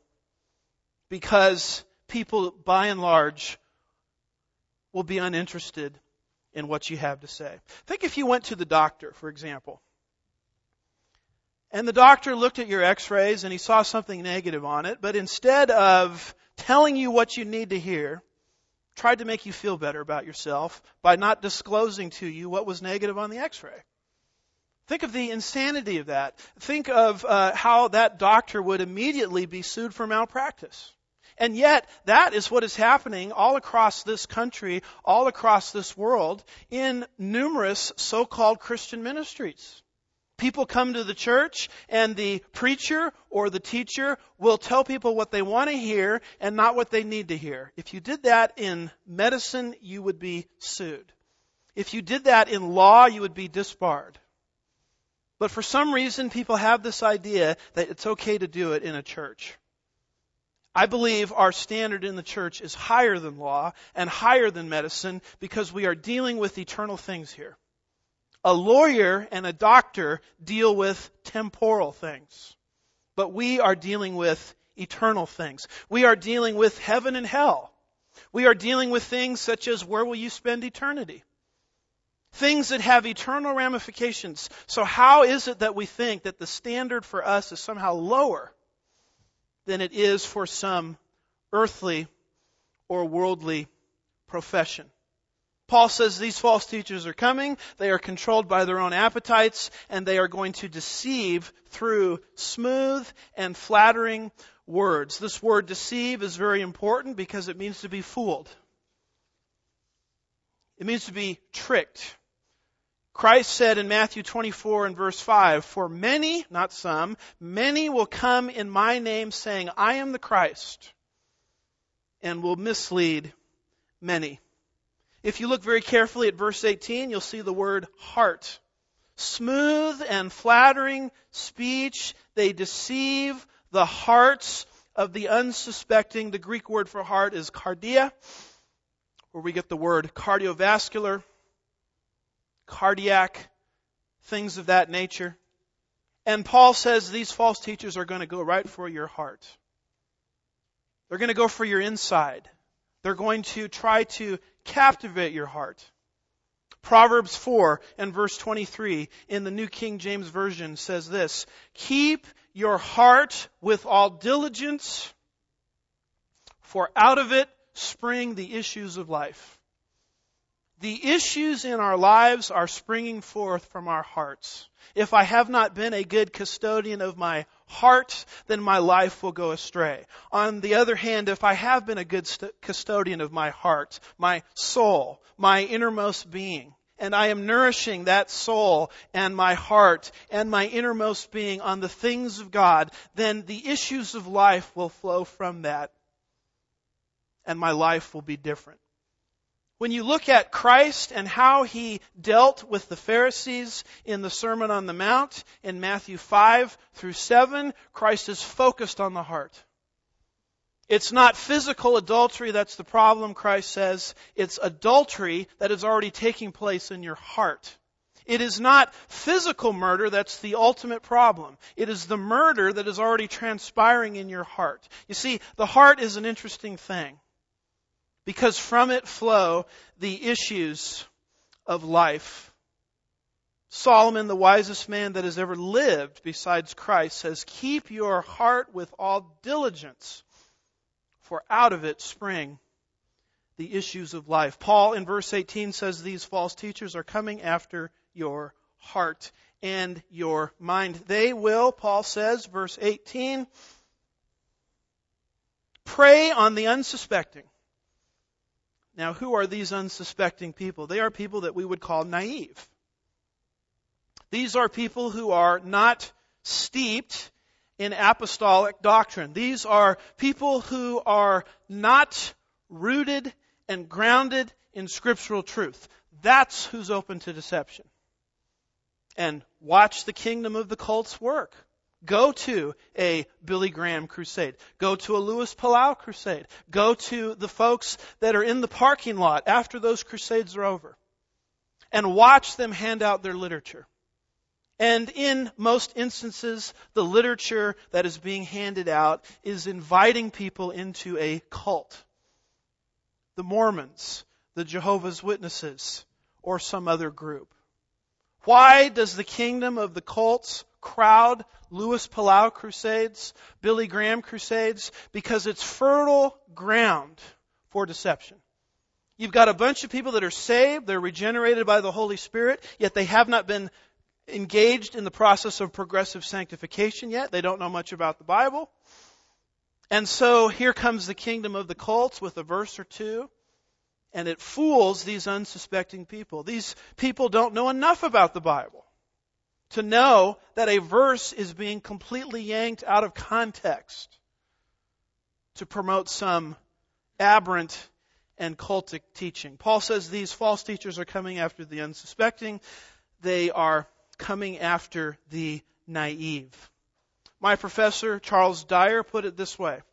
Because people, by and large, will be uninterested in what you have to say. Think if you went to the doctor, for example, and the doctor looked at your x-rays and he saw something negative on it, but instead of telling you what you need to hear, tried to make you feel better about yourself by not disclosing to you what was negative on the x-ray. Think of the insanity of that. Think of uh, how that doctor would immediately be sued for malpractice. And yet, that is what is happening all across this country, all across this world, in numerous so-called Christian ministries. People come to the church, and the preacher or the teacher will tell people what they want to hear and not what they need to hear. If you did that in medicine, you would be sued. If you did that in law, you would be disbarred. But for some reason, people have this idea that it's okay to do it in a church. I believe our standard in the church is higher than law and higher than medicine because we are dealing with eternal things here. A lawyer and a doctor deal with temporal things, but we are dealing with eternal things. We are dealing with heaven and hell. We are dealing with things such as where will you spend eternity? Things that have eternal ramifications. So how is it that we think that the standard for us is somehow lower than it is for some earthly or worldly profession? Paul says these false teachers are coming, they are controlled by their own appetites, and they are going to deceive through smooth and flattering words. This word deceive is very important because it means to be fooled. It means to be tricked. Christ said in Matthew twenty-four and verse five, "For many, not some, many will come in my name saying, 'I am the Christ,' and will mislead many." If you look very carefully at verse eighteen, you'll see the word heart. Smooth and flattering speech, they deceive the hearts of the unsuspecting. The Greek word for heart is cardia, where we get the word cardiovascular, cardiac, things of that nature. And Paul says these false teachers are going to go right for your heart. They're going to go for your inside. They're going to try to captivate your heart. Proverbs four and verse twenty-three in the New King James Version says this, "Keep your heart with all diligence, for out of it spring the issues of life." The issues in our lives are springing forth from our hearts. If I have not been a good custodian of my heart, then my life will go astray. On the other hand, if I have been a good st- custodian of my heart, my soul, my innermost being, and I am nourishing that soul and my heart and my innermost being on the things of God, then the issues of life will flow from that, and my life will be different. When you look at Christ and how He dealt with the Pharisees in the Sermon on the Mount in Matthew five through seven, Christ is focused on the heart. It's not physical adultery that's the problem, Christ says. It's adultery that is already taking place in your heart. It is not physical murder that's the ultimate problem. It is the murder that is already transpiring in your heart. You see, the heart is an interesting thing, because from it flow the issues of life. Solomon, the wisest man that has ever lived besides Christ, says, "Keep your heart with all diligence, for out of it spring the issues of life." Paul in verse eighteen says these false teachers are coming after your heart and your mind. They will, Paul says, verse eighteen, prey on the unsuspecting. Now, who are these unsuspecting people? They are people that we would call naive. These are people who are not steeped in apostolic doctrine. These are people who are not rooted and grounded in scriptural truth. That's who's open to deception. And watch the kingdom of the cults work. Go to a Billy Graham crusade. Go to a Louis Palau crusade. Go to the folks that are in the parking lot after those crusades are over. And watch them hand out their literature. And in most instances, the literature that is being handed out is inviting people into a cult. The Mormons, the Jehovah's Witnesses, or some other group. Why does the kingdom of the cults crowd Louis Palau crusades, Billy Graham crusades? Because it's fertile ground for deception. You've got a bunch of people that are saved, they're regenerated by the Holy Spirit, yet they have not been engaged in the process of progressive sanctification yet. They don't know much about the Bible. And so here comes the kingdom of the cults with a verse or two, and it fools these unsuspecting people. These people don't know enough about the Bible to know that a verse is being completely yanked out of context to promote some aberrant and cultic teaching. Paul says these false teachers are coming after the unsuspecting. They are coming after the naive. My professor, Charles Dyer, put it this way: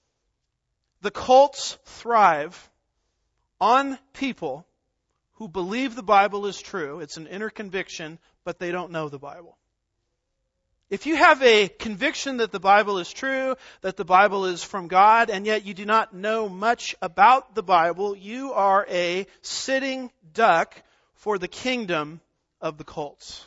the cults thrive on people who believe the Bible is true. It's an inner conviction, but they don't know the Bible. If you have a conviction that the Bible is true, that the Bible is from God, and yet you do not know much about the Bible, you are a sitting duck for the kingdom of the cults.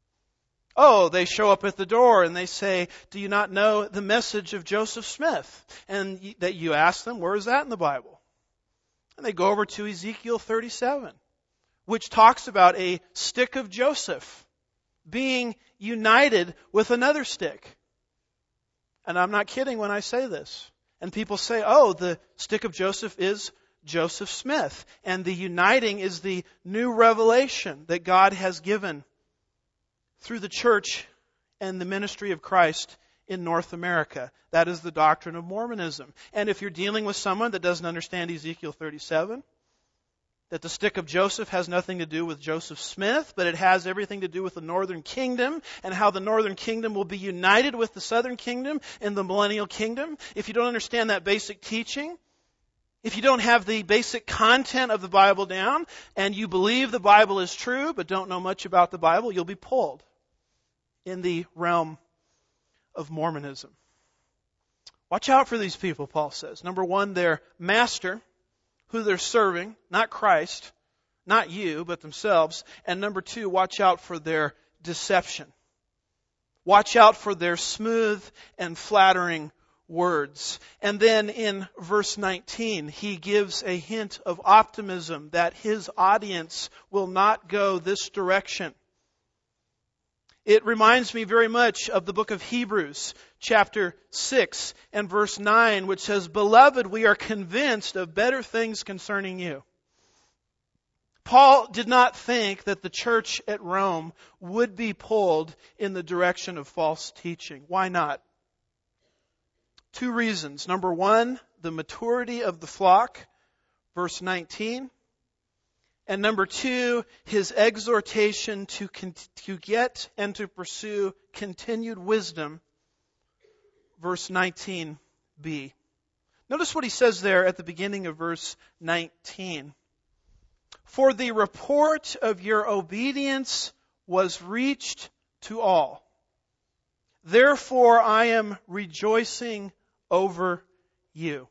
Oh, they show up at the door and they say, "Do you not know the message of Joseph Smith?" And that you ask them, "Where is that in the Bible?" And they go over to Ezekiel thirty-seven, which talks about a stick of Joseph being united with another stick. And I'm not kidding when I say this. And people say, "Oh, the stick of Joseph is Joseph Smith. And the uniting is the new revelation that God has given through the church and the ministry of Christ in North America. That is the doctrine of Mormonism. And if you're dealing with someone that doesn't understand Ezekiel thirty-seven, that the stick of Joseph has nothing to do with Joseph Smith, but it has everything to do with the northern kingdom and how the northern kingdom will be united with the southern kingdom in the millennial kingdom. If you don't understand that basic teaching, if you don't have the basic content of the Bible down, and you believe the Bible is true but don't know much about the Bible, you'll be pulled in the realm of Mormonism. Watch out for these people, Paul says. Number one, their master, who they're serving, not Christ, not you, but themselves. And number two, watch out for their deception. Watch out for their smooth and flattering words. And then in verse nineteen, he gives a hint of optimism that his audience will not go this direction. It reminds me very much of the book of Hebrews, chapter six and verse nine, which says, "Beloved, we are convinced of better things concerning you." Paul did not think that the church at Rome would be pulled in the direction of false teaching. Why not? Two reasons. Number one, the maturity of the flock, verse nineteen. And number two, his exhortation to, con- to get and to pursue continued wisdom, verse nineteen b. Notice what he says there at the beginning of verse nineteen. "For the report of your obedience was reached to all. Therefore I am rejoicing over you."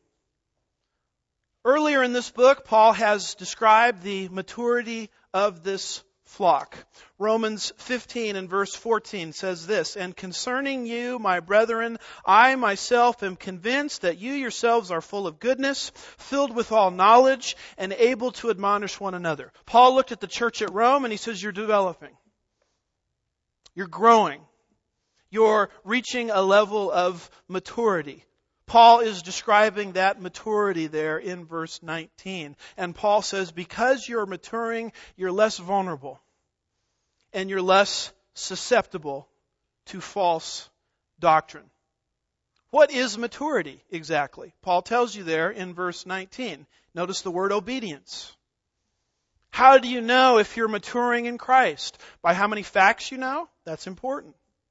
Earlier in this book, Paul has described the maturity of this flock. Romans fifteen and verse fourteen says this, "And concerning you, my brethren, I myself am convinced that you yourselves are full of goodness, filled with all knowledge, and able to admonish one another." Paul looked at the church at Rome and he says, you're developing. You're growing. You're reaching a level of maturity. Paul is describing that maturity there in verse nineteen. And Paul says, because you're maturing, you're less vulnerable. And you're less susceptible to false doctrine. What is maturity exactly? Paul tells you there in verse nineteen. Notice the word obedience. How do you know if you're maturing in Christ? By how many facts you know? That's important.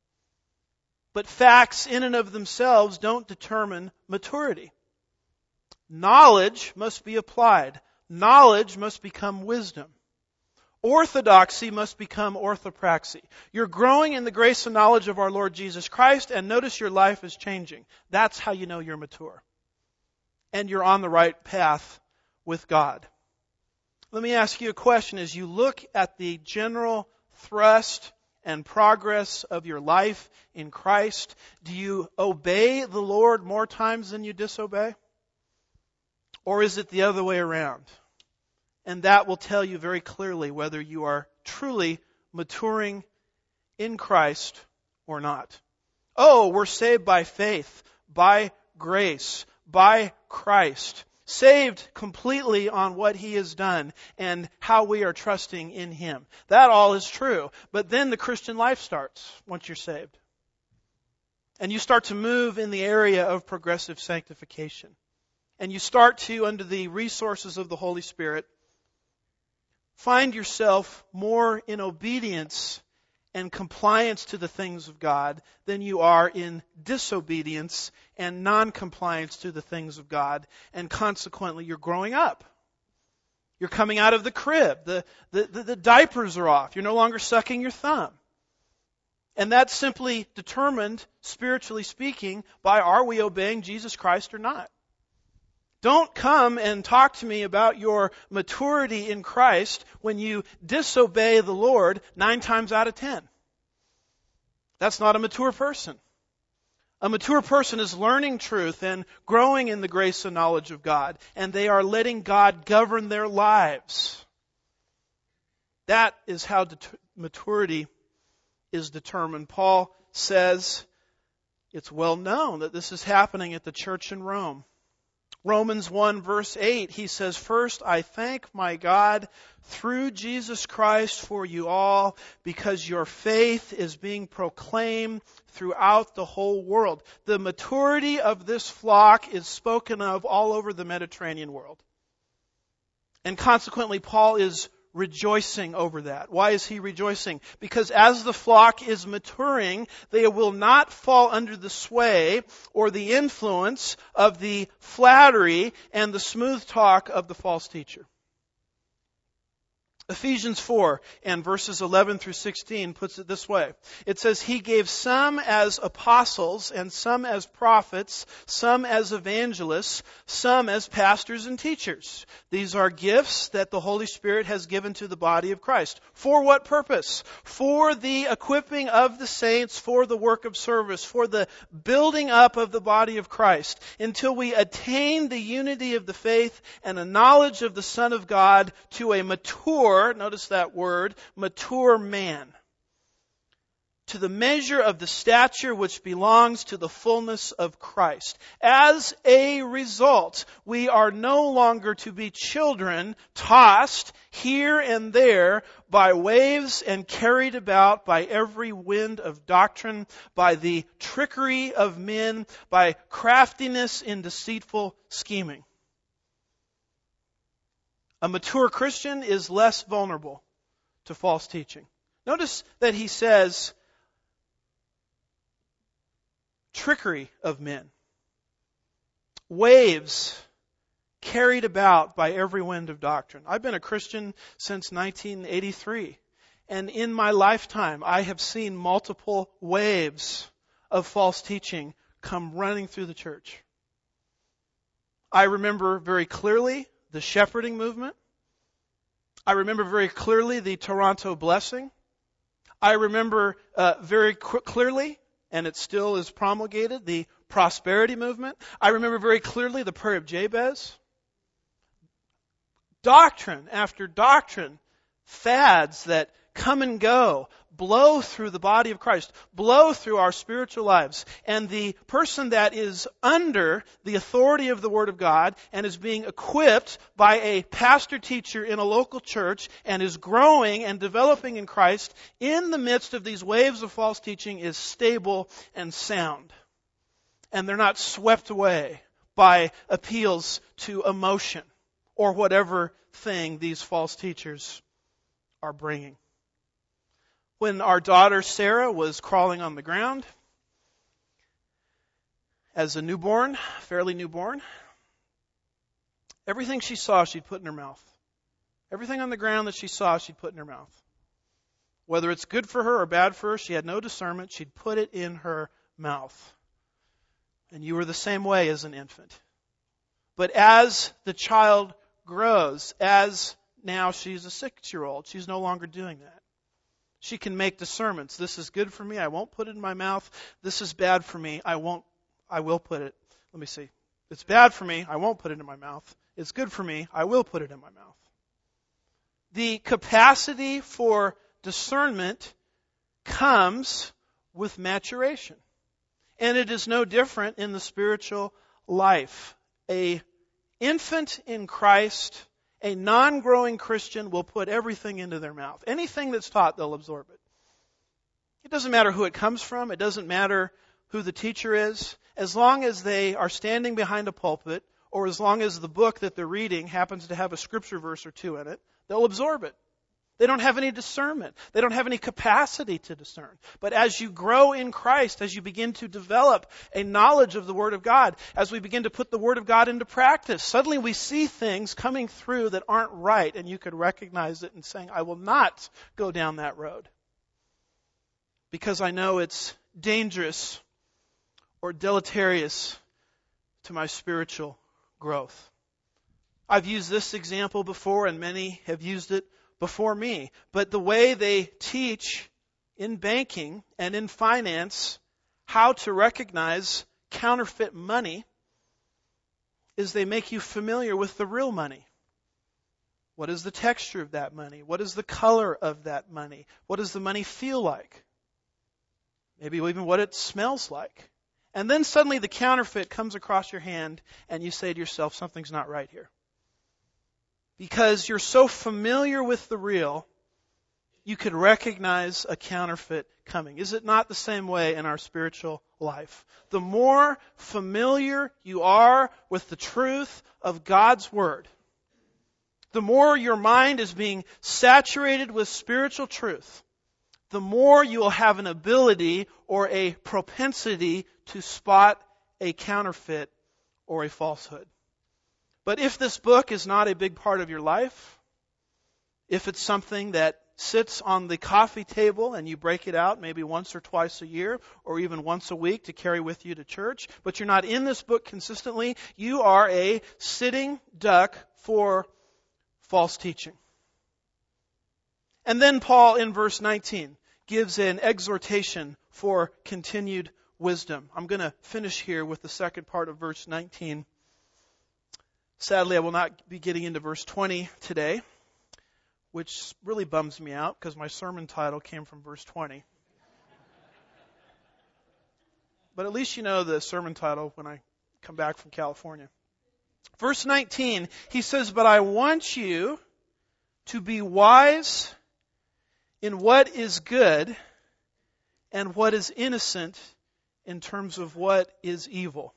But facts in and of themselves don't determine maturity. Knowledge must be applied. Knowledge must become wisdom. Orthodoxy must become orthopraxy. You're growing in the grace and knowledge of our Lord Jesus Christ, and notice your life is changing. That's how you know you're mature. And you're on the right path with God. Let me ask you a question. As you look at the general thrust and progress of your life in Christ, do you obey the Lord more times than you disobey? Or is it the other way around? And that will tell you very clearly whether you are truly maturing in Christ or not. Oh, we're saved by faith, by grace, by Christ. Saved completely on what He has done and how we are trusting in Him. That all is true. But then the Christian life starts once you're saved. And you start to move in the area of progressive sanctification. And you start to, under the resources of the Holy Spirit, find yourself more in obedience and compliance to the things of God than you are in disobedience and non-compliance to the things of God. And consequently, you're growing up. You're coming out of the crib. The, the, the, the diapers are off. You're no longer sucking your thumb. And that's simply determined, spiritually speaking, by are we obeying Jesus Christ or not? Don't come and talk to me about your maturity in Christ when you disobey the Lord nine times out of ten. That's not a mature person. A mature person is learning truth and growing in the grace and knowledge of God, and they are letting God govern their lives. That is how det- maturity is determined. Paul says it's well known that this is happening at the church in Rome. Romans one verse eight, he says, "First I thank my God through Jesus Christ for you all, because your faith is being proclaimed throughout the whole world." The maturity of this flock is spoken of all over the Mediterranean world. And consequently, Paul is rejoicing over that. Why is he rejoicing? Because as the flock is maturing, they will not fall under the sway or the influence of the flattery and the smooth talk of the false teacher. Ephesians four and verses eleven through sixteen puts it this way. It says, "He gave some as apostles and some as prophets, some as evangelists, some as pastors and teachers. These are gifts that the Holy Spirit has given to the body of Christ." For what purpose? For the equipping of the saints, for the work of service, for the building up of the body of Christ, until we attain the unity of the faith and a knowledge of the Son of God, to a mature, notice that word, mature man, to the measure of the stature which belongs to the fullness of Christ. As a result, we are no longer to be children tossed here and there by waves and carried about by every wind of doctrine, by the trickery of men, by craftiness in deceitful scheming. A mature Christian is less vulnerable to false teaching. Notice that he says, trickery of men, waves carried about by every wind of doctrine. I've been a Christian since nineteen eighty-three, and in my lifetime I have seen multiple waves of false teaching come running through the church. I remember very clearly the shepherding movement. I remember very clearly the Toronto blessing. I remember uh, very qu- clearly, and it still is promulgated, the prosperity movement. I remember very clearly the prayer of Jabez. Doctrine after doctrine, fads that come and go, blow through the body of Christ, blow through our spiritual lives. And the person that is under the authority of the Word of God and is being equipped by a pastor teacher in a local church and is growing and developing in Christ in the midst of these waves of false teaching is stable and sound. And they're not swept away by appeals to emotion or whatever thing these false teachers are bringing. When our daughter Sarah was crawling on the ground as a newborn, fairly newborn, everything she saw she'd put in her mouth. Everything on the ground that she saw she'd put in her mouth. Whether it's good for her or bad for her, she had no discernment. She'd put it in her mouth. And you were the same way as an infant. But as the child grows, as now she's a six-year-old, she's no longer doing that. She can make discernments. This is good for me, I won't put it in my mouth. This is bad for me, I won't, I will put it. Let me see. It's bad for me, I won't put it in my mouth. It's good for me, I will put it in my mouth. The capacity for discernment comes with maturation. And it is no different in the spiritual life. A infant in Christ, a non-growing Christian, will put everything into their mouth. Anything that's taught, they'll absorb it. It doesn't matter who it comes from. It doesn't matter who the teacher is. As long as they are standing behind a pulpit, or as long as the book that they're reading happens to have a scripture verse or two in it, they'll absorb it. They don't have any discernment. They don't have any capacity to discern. But as you grow in Christ, as you begin to develop a knowledge of the Word of God, as we begin to put the Word of God into practice, suddenly we see things coming through that aren't right, and you could recognize it and saying, I will not go down that road. Because I know it's dangerous or deleterious to my spiritual growth. I've used this example before, and many have used it before me. But the way they teach in banking and in finance how to recognize counterfeit money is they make you familiar with the real money. What is the texture of that money? What is the color of that money? What does the money feel like? Maybe even what it smells like. And then suddenly the counterfeit comes across your hand and you say to yourself, something's not right here. Because you're so familiar with the real, you could recognize a counterfeit coming. Is it not the same way in our spiritual life? The more familiar you are with the truth of God's Word, the more your mind is being saturated with spiritual truth, the more you will have an ability or a propensity to spot a counterfeit or a falsehood. But if this book is not a big part of your life, if it's something that sits on the coffee table and you break it out maybe once or twice a year or even once a week to carry with you to church, but you're not in this book consistently, you are a sitting duck for false teaching. And then Paul in verse nineteen gives an exhortation for continued wisdom. I'm going to finish here with the second part of verse nineteen. Sadly, I will not be getting into verse twenty today, which really bums me out because my sermon title came from verse twenty. But at least you know the sermon title when I come back from California. Verse nineteen, he says, "But I want you to be wise in what is good and what is innocent in terms of what is evil."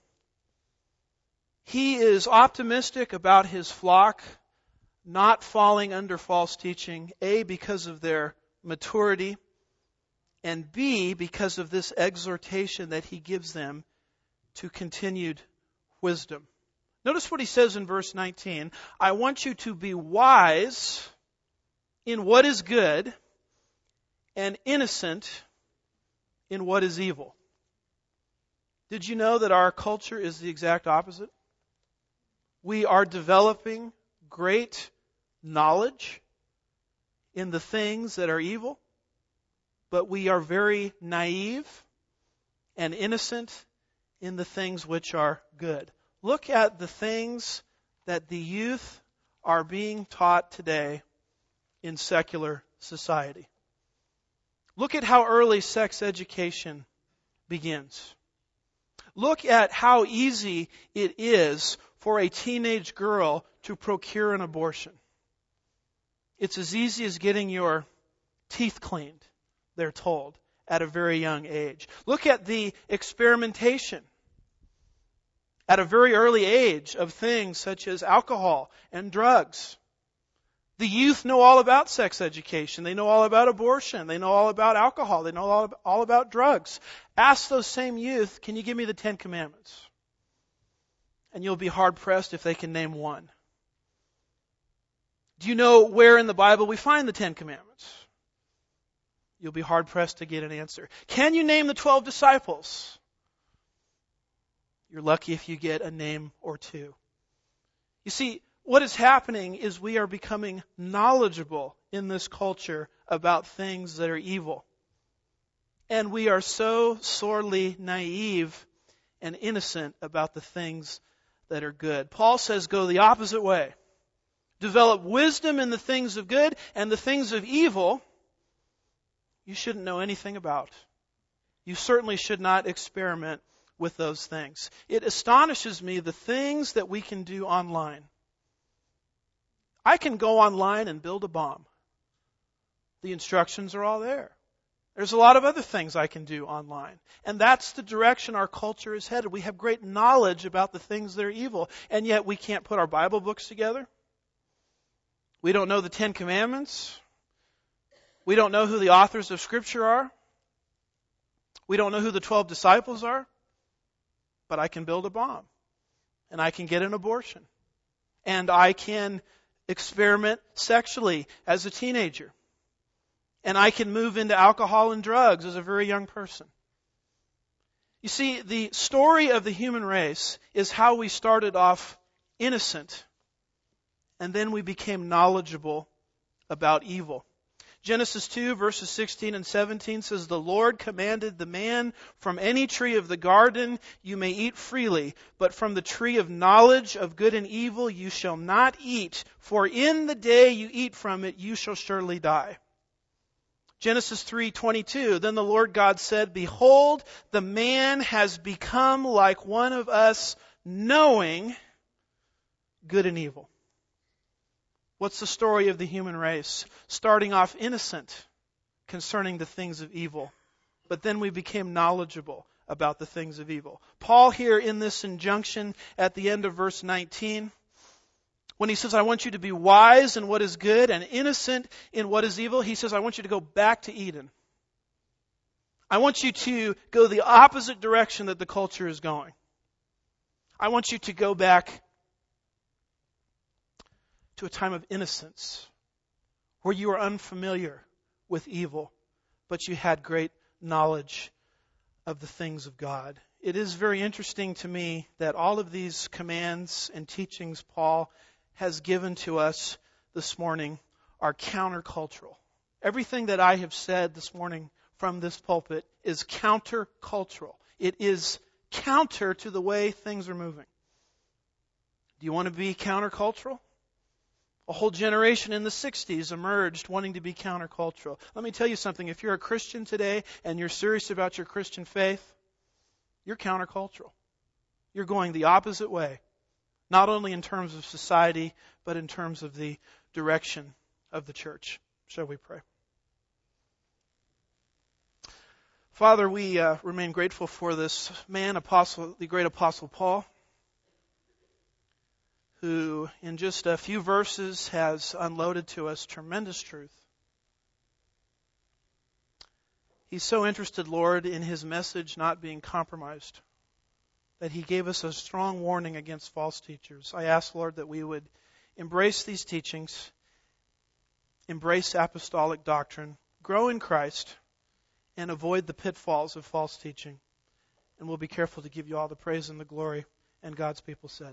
He is optimistic about his flock not falling under false teaching, A, because of their maturity, and B, because of this exhortation that he gives them to continued wisdom. Notice what he says in verse nineteen. I want you to be wise in what is good and innocent in what is evil. Did you know that our culture is the exact opposite? We are developing great knowledge in the things that are evil, but we are very naive and innocent in the things which are good. Look at the things that the youth are being taught today in secular society. Look at how early sex education begins. Look at how easy it is for a teenage girl to procure an abortion. It's as easy as getting your teeth cleaned, they're told, at a very young age. Look at the experimentation at a very early age of things such as alcohol and drugs. The youth know all about sex education. They know all about abortion. They know all about alcohol. They know all, all about drugs. Ask those same youth, can you give me the Ten Commandments? And you'll be hard-pressed if they can name one. Do you know where in the Bible we find the Ten Commandments? You'll be hard-pressed to get an answer. Can you name the twelve disciples? You're lucky if you get a name or two. You see, what is happening is we are becoming knowledgeable in this culture about things that are evil. And we are so sorely naive and innocent about the things that are good. Paul says go the opposite way. Develop wisdom in the things of good, and the things of evil you shouldn't know anything about. You certainly should not experiment with those things. It astonishes me the things that we can do online. I can go online and build a bomb. The instructions are all there. There's a lot of other things I can do online. And that's the direction our culture is headed. We have great knowledge about the things that are evil, and yet we can't put our Bible books together. We don't know the Ten Commandments. We don't know who the authors of Scripture are. We don't know who the twelve disciples are. But I can build a bomb. And I can get an abortion. And I can experiment sexually as a teenager. And I can move into alcohol and drugs as a very young person. You see, the story of the human race is how we started off innocent, and then we became knowledgeable about evil. Genesis two, verses sixteen and seventeen says, "The Lord commanded the man, from any tree of the garden you may eat freely, but from the tree of knowledge of good and evil you shall not eat, for in the day you eat from it you shall surely die." Genesis three twenty-two, then the Lord God said, behold, the man has become like one of us, knowing good and evil. What's the story of the human race? Starting off innocent concerning the things of evil, but then we became knowledgeable about the things of evil. Paul here in this injunction at the end of verse nineteen, when he says, I want you to be wise in what is good and innocent in what is evil, he says, I want you to go back to Eden. I want you to go the opposite direction that the culture is going. I want you to go back to a time of innocence where you were unfamiliar with evil, but you had great knowledge of the things of God. It is very interesting to me that all of these commands and teachings Paul has given to us this morning are countercultural. Everything that I have said this morning from this pulpit is countercultural. It is counter to the way things are moving. Do you want to be countercultural? A whole generation in the sixties emerged wanting to be countercultural. Let me tell you something. If you're a Christian today and you're serious about your Christian faith, you're countercultural. You're going the opposite way. Not only in terms of society, but in terms of the direction of the church. Shall we pray? Father, we uh, remain grateful for this man, apostle, the great apostle Paul, who in just a few verses has unloaded to us tremendous truth. He's so interested, Lord, in his message not being compromised, that he gave us a strong warning against false teachers. I ask, Lord, that we would embrace these teachings, embrace apostolic doctrine, grow in Christ, and avoid the pitfalls of false teaching. And we'll be careful to give you all the praise and the glory. And God's people said.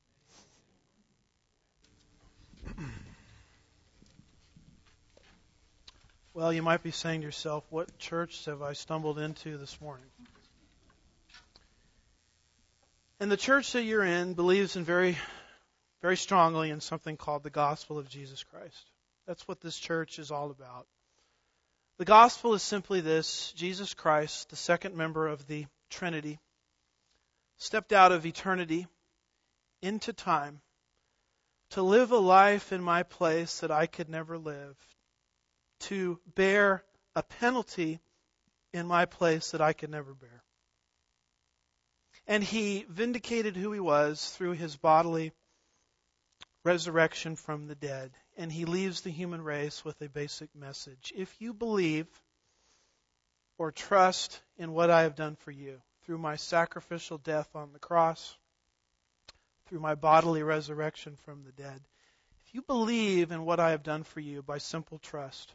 Well, you might be saying to yourself, what church have I stumbled into this morning? And the church that you're in believes in very, very strongly in something called the gospel of Jesus Christ. That's what this church is all about. The gospel is simply this: Jesus Christ, the second member of the Trinity, stepped out of eternity into time to live a life in my place that I could never live, to bear a penalty in my place that I could never bear. And he vindicated who he was through his bodily resurrection from the dead. And he leaves the human race with a basic message. If you believe or trust in what I have done for you through my sacrificial death on the cross, through my bodily resurrection from the dead, if you believe in what I have done for you by simple trust,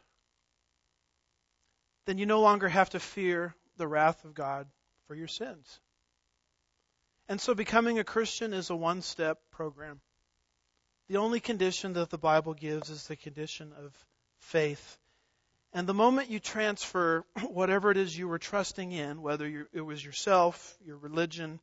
then you no longer have to fear the wrath of God for your sins. And so becoming a Christian is a one-step program. The only condition that the Bible gives is the condition of faith. And the moment you transfer whatever it is you were trusting in, whether you, it was yourself, your religion,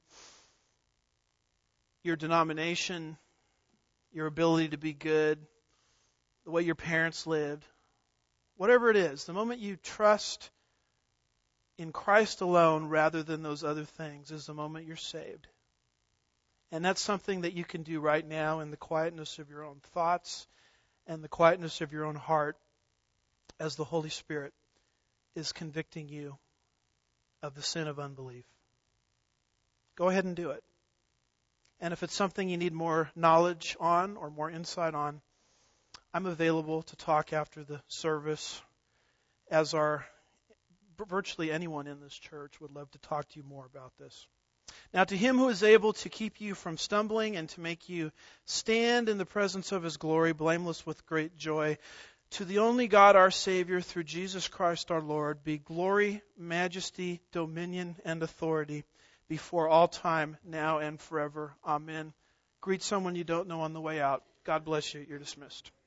your denomination, your ability to be good, the way your parents lived, whatever it is, the moment you trust in Christ alone rather than those other things is the moment you're saved. And that's something that you can do right now in the quietness of your own thoughts and the quietness of your own heart as the Holy Spirit is convicting you of the sin of unbelief. Go ahead and do it. And if it's something you need more knowledge on or more insight on, I'm available to talk after the service, as are virtually anyone in this church would love to talk to you more about this. Now, to him who is able to keep you from stumbling and to make you stand in the presence of his glory, blameless with great joy, to the only God our Savior, through Jesus Christ our Lord, be glory, majesty, dominion, and authority before all time, now and forever. Amen. Greet someone you don't know on the way out. God bless you. You're dismissed.